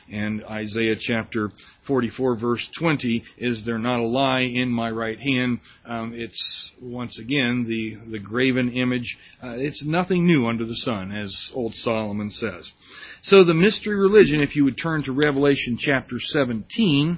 And Isaiah chapter forty-four verse twenty, is there not a lie in my right hand? Um, it's, once again, the, the graven image. Uh, it's nothing new under the sun, as old Solomon says. So the mystery religion, if you would turn to Revelation chapter seventeen,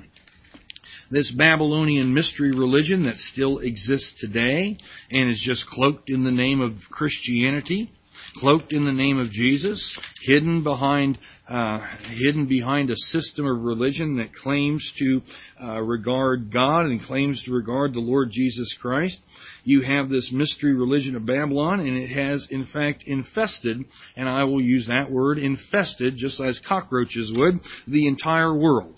this Babylonian mystery religion that still exists today and is just cloaked in the name of Christianity, cloaked in the name of Jesus, hidden behind uh, hidden behind a system of religion that claims to uh, regard God and claims to regard the Lord Jesus Christ. You have this mystery religion of Babylon, and it has, in fact, infested, and I will use that word, infested, just as cockroaches would, the entire world.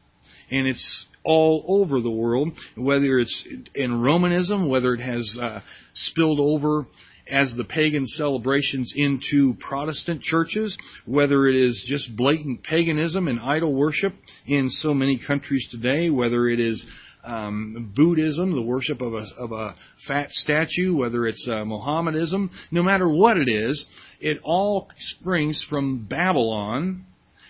And it's all over the world, whether it's in Romanism, whether it has uh, spilled over as the pagan celebrations into Protestant churches, whether it is just blatant paganism and idol worship in so many countries today, whether it is um, Buddhism, the worship of a, of a fat statue, whether it's uh, Mohammedanism, no matter what it is, it all springs from Babylon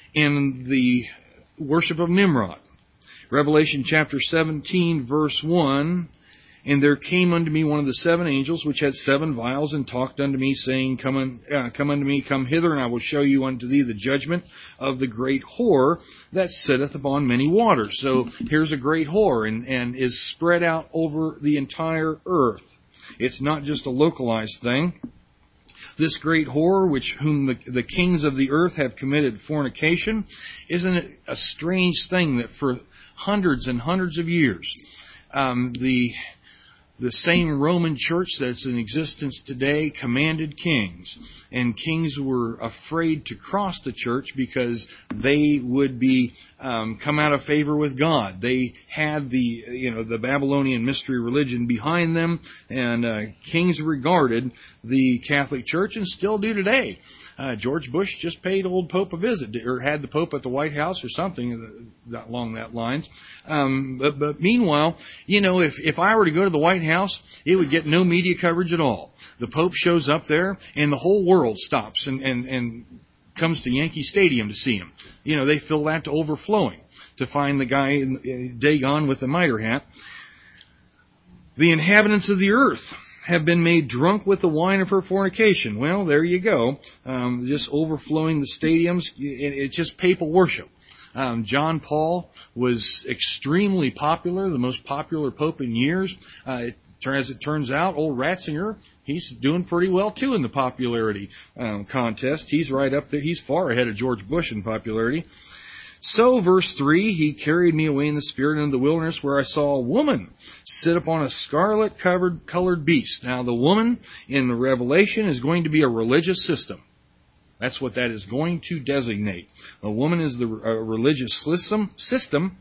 and the worship of Nimrod. Revelation chapter seventeen verse one, and there came unto me one of the seven angels, which had seven vials, and talked unto me, saying, Come, un, uh, come unto me, come hither, and I will show you unto thee the judgment of the great whore that sitteth upon many waters. So here's a great whore, and, and is spread out over the entire earth. It's not just a localized thing. This great whore, which whom the, the kings of the earth have committed fornication, isn't it a strange thing that for hundreds and hundreds of years, um, the the same Roman church that's in existence today commanded kings, and kings were afraid to cross the church because they would be um, come out of favor with God. They had the you know the Babylonian mystery religion behind them, and uh, kings regarded the Catholic Church, and still do today. Uh, George Bush just paid old Pope a visit, or had the Pope at the White House or something along that lines. Um, but, but meanwhile, you know, if, if I were to go to the White House, it would get no media coverage at all. The Pope shows up there, and the whole world stops and, and, and comes to Yankee Stadium to see him. You know, they fill that to overflowing to find the guy in, uh, Dagon with the mitre hat. The inhabitants of the earth have been made drunk with the wine of her fornication. Well, there you go. Um, just overflowing the stadiums. It, it's just papal worship. Um, John Paul was extremely popular, the most popular pope in years. Uh, it, as it turns out, old Ratzinger, he's doing pretty well too in the popularity um, contest. He's right up there. He's far ahead of George Bush in popularity. So, verse three, he carried me away in the spirit into the wilderness, where I saw a woman sit upon a scarlet covered colored beast. Now, the woman in the Revelation is going to be a religious system. That's what that is going to designate. A woman is the uh, religious system, system,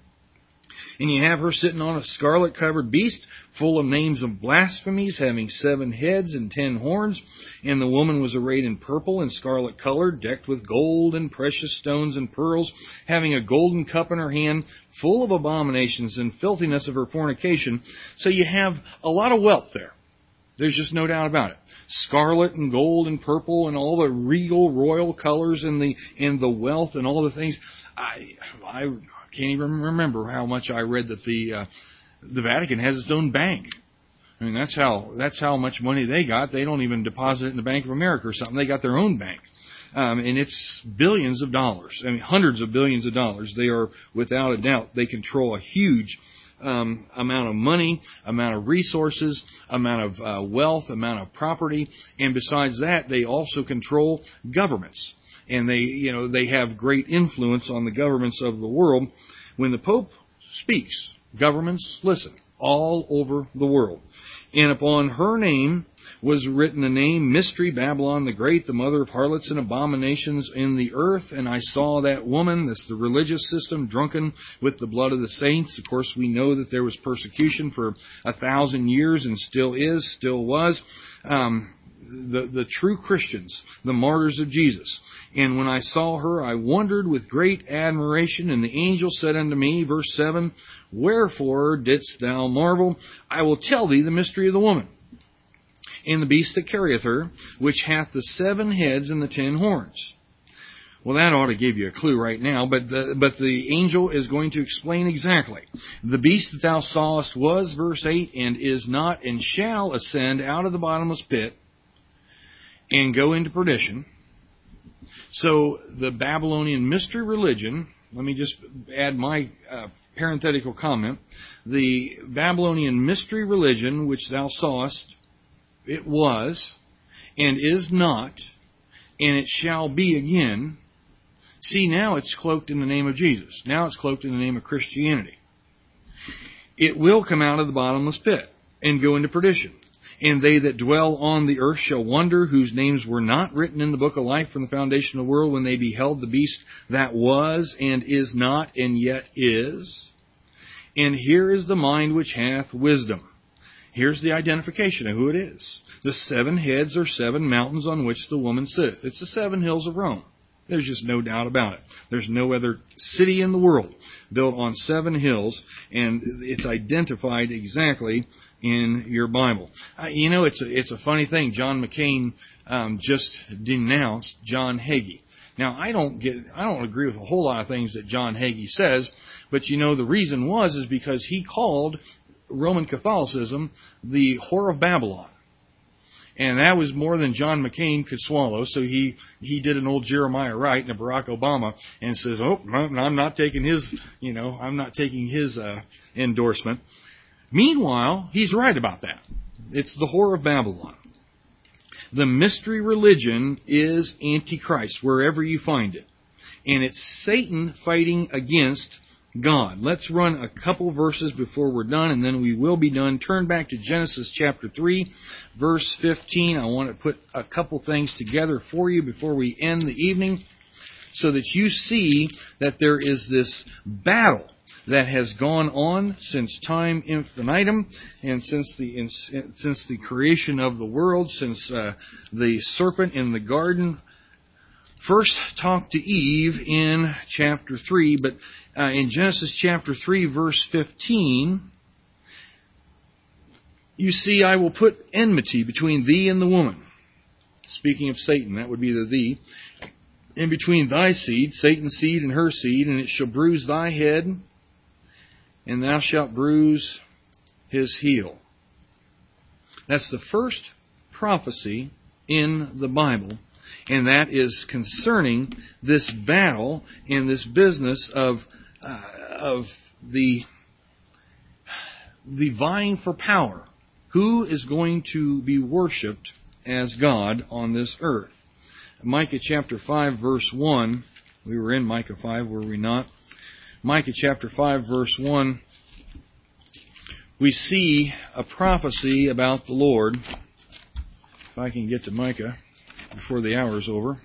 and you have her sitting on a scarlet covered beast full of names of blasphemies, having seven heads and ten horns. And the woman was arrayed in purple and scarlet color, decked with gold and precious stones and pearls, having a golden cup in her hand, full of abominations and filthiness of her fornication. So you have a lot of wealth there. There's just no doubt about it. Scarlet and gold and purple and all the regal royal colors and the and the wealth and all the things. I I can't even remember how much I read that the uh, the Vatican has its own bank. I mean, that's how that's how much money they got. They don't even deposit it in the Bank of America or something. They got their own bank. Um, and it's billions of dollars. I mean, hundreds of billions of dollars. They are, without a doubt, they control a huge Um, amount of money, amount of resources, amount of uh, wealth, amount of property, and besides that, they also control governments, and they, you know, they have great influence on the governments of the world. When the Pope speaks, governments listen all over the world, and upon her name was written a name, Mystery Babylon the Great, the mother of harlots and abominations in the earth. And I saw that woman, that's the religious system, drunken with the blood of the saints. Of course, we know that there was persecution for a thousand years, and still is, still was. Um, the, the true Christians, the martyrs of Jesus. And when I saw her, I wondered with great admiration, and the angel said unto me, verse seven, Wherefore didst thou marvel? I will tell thee the mystery of the woman, and the beast that carrieth her, which hath the seven heads and the ten horns. Well, that ought to give you a clue right now, but the, but the angel is going to explain exactly. The beast that thou sawest was, verse eight, and is not, and shall ascend out of the bottomless pit and go into perdition. So the Babylonian mystery religion, let me just add my uh, parenthetical comment. The Babylonian mystery religion which thou sawest, it was, and is not, and it shall be again. See, now it's cloaked in the name of Jesus. Now it's cloaked in the name of Christianity. It will come out of the bottomless pit and go into perdition. And they that dwell on the earth shall wonder, whose names were not written in the book of life from the foundation of the world, when they beheld the beast that was and is not and yet is. And here is the mind which hath wisdom. Here's the identification of who it is. The seven heads are seven mountains on which the woman sitteth. It's the seven hills of Rome. There's just no doubt about it. There's no other city in the world built on seven hills, and it's identified exactly in your Bible. Uh, you know, it's a, it's a funny thing. John McCain um, just denounced John Hagee. Now, I don't get, I don't agree with a whole lot of things that John Hagee says, but you know, the reason was is because he called Roman Catholicism the whore of Babylon. And that was more than John McCain could swallow. So he, he did an old Jeremiah Wright and a Barack Obama and says, oh, I'm not taking his, you know, I'm not taking his, uh, endorsement. Meanwhile, he's right about that. It's the whore of Babylon. The mystery religion is Antichrist, wherever you find it. And it's Satan fighting against God. Let's run a couple verses before we're done, and then we will be done. Turn back to Genesis chapter three, verse fifteen. I want to put a couple things together for you before we end the evening, so that you see that there is this battle that has gone on since time infinitum, and since the in, since the creation of the world, since uh, the serpent in the garden first talked to Eve in chapter three, but uh, in Genesis chapter three, verse fifteen, you see, I will put enmity between thee and the woman. Speaking of Satan, that would be the thee. In between thy seed, Satan's seed and her seed, and it shall bruise thy head, and thou shalt bruise his heel. That's the first prophecy in the Bible. And that is concerning this battle and this business of uh, of the the vying for power. Who is going to be worshipped as God on this earth? Micah chapter five, verse one. We were in Micah five, were we not? Micah chapter five, verse one. We see a prophecy about the Lord. If I can get to Micah before the hour is over.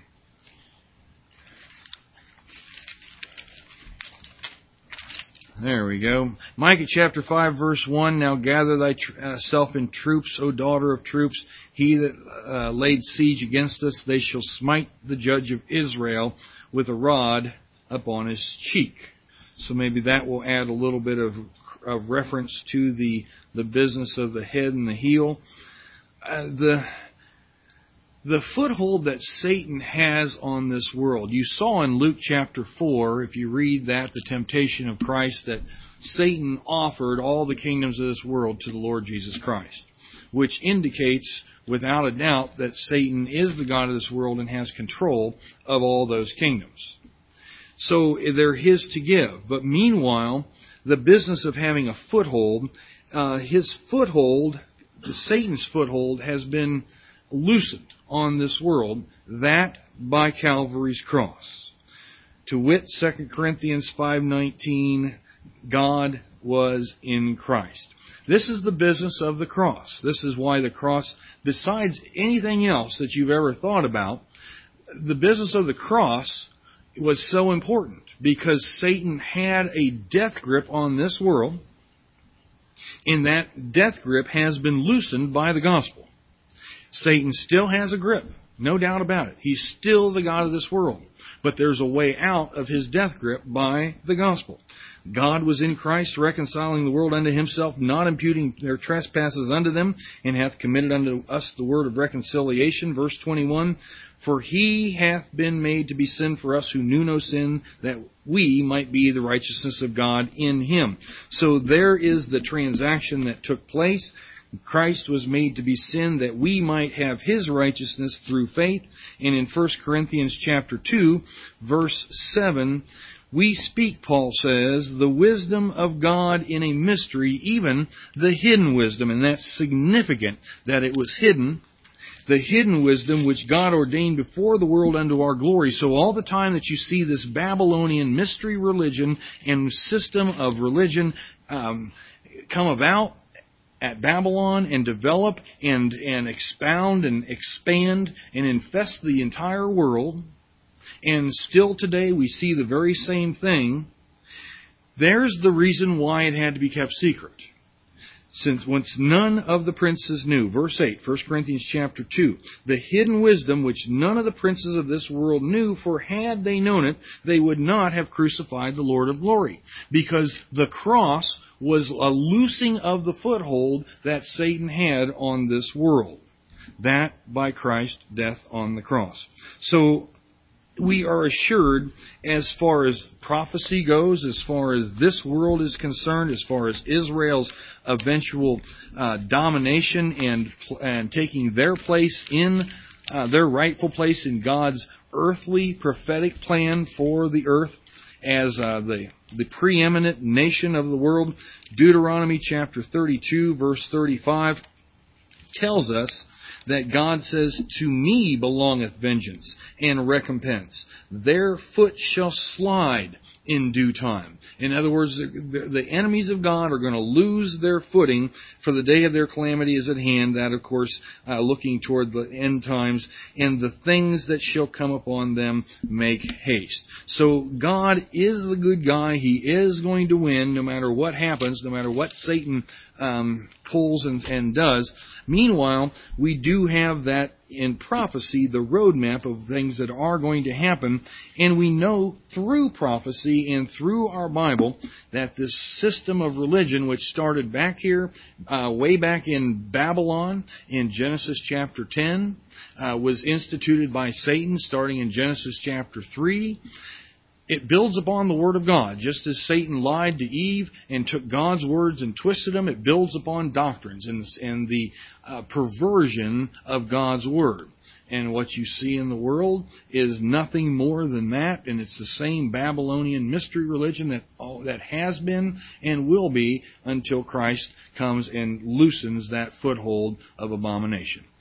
There we go. Micah chapter five, verse one. Now gather thyself in troops, O daughter of troops. He that uh, laid siege against us, they shall smite the judge of Israel with a rod upon his cheek. So maybe that will add a little bit of, of reference to the, the business of the head and the heel. Uh, the... The foothold that Satan has on this world. You saw in Luke chapter four, if you read that, the temptation of Christ, that Satan offered all the kingdoms of this world to the Lord Jesus Christ, which indicates without a doubt that Satan is the God of this world and has control of all those kingdoms. So they're his to give. But meanwhile, the business of having a foothold, uh, his foothold, Satan's foothold, has been loosened on this world, that by Calvary's cross. To wit, Second Corinthians five nineteen, God was in Christ. This is the business of the cross. This is why the cross, besides anything else that you've ever thought about, the business of the cross was so important, because Satan had a death grip on this world, and that death grip has been loosened by the gospel. Satan still has a grip, no doubt about it. He's still the God of this world. But there's a way out of his death grip by the gospel. God was in Christ, reconciling the world unto himself, not imputing their trespasses unto them, and hath committed unto us the word of reconciliation. Verse twenty-one, for he hath been made to be sin for us who knew no sin, that we might be the righteousness of God in him. So there is the transaction that took place. Christ was made to be sin that we might have his righteousness through faith. And in First Corinthians chapter two, verse seven, we speak, Paul says, the wisdom of God in a mystery, even the hidden wisdom. And that's significant that it was hidden. The hidden wisdom which God ordained before the world unto our glory. So all the time that you see this Babylonian mystery religion and system of religion um, come about at Babylon and develop and, and expound and expand and infest the entire world, and still today we see the very same thing, there's the reason why it had to be kept secret. Since once none of the princes knew. Verse eight, First Corinthians chapter two. The hidden wisdom which none of the princes of this world knew, for had they known it, they would not have crucified the Lord of glory. Because the cross was a loosing of the foothold that Satan had on this world. That by Christ's death on the cross. So we are assured, as far as prophecy goes, as far as this world is concerned, as far as Israel's eventual uh, domination and and taking their place in, uh, their rightful place in God's earthly prophetic plan for the earth as uh, the, the preeminent nation of the world, Deuteronomy chapter thirty-two, verse thirty-five, tells us that God says, to me belongeth vengeance and recompense. Their foot shall slide in due time. In other words, the, the enemies of God are going to lose their footing, for the day of their calamity is at hand. That, of course, uh, looking toward the end times. And the things that shall come upon them make haste. So God is the good guy. He is going to win no matter what happens, no matter what Satan um, pulls and, and does. Meanwhile, we do have that in prophecy, the roadmap of things that are going to happen. And we know through prophecy and through our Bible that this system of religion, which started back here, uh, way back in Babylon in Genesis chapter ten, uh, was instituted by Satan starting in Genesis chapter three. It builds upon the Word of God. Just as Satan lied to Eve and took God's words and twisted them, it builds upon doctrines and, and the uh, perversion of God's Word. And what you see in the world is nothing more than that, and it's the same Babylonian mystery religion that oh, that has been and will be until Christ comes and loosens that foothold of abomination.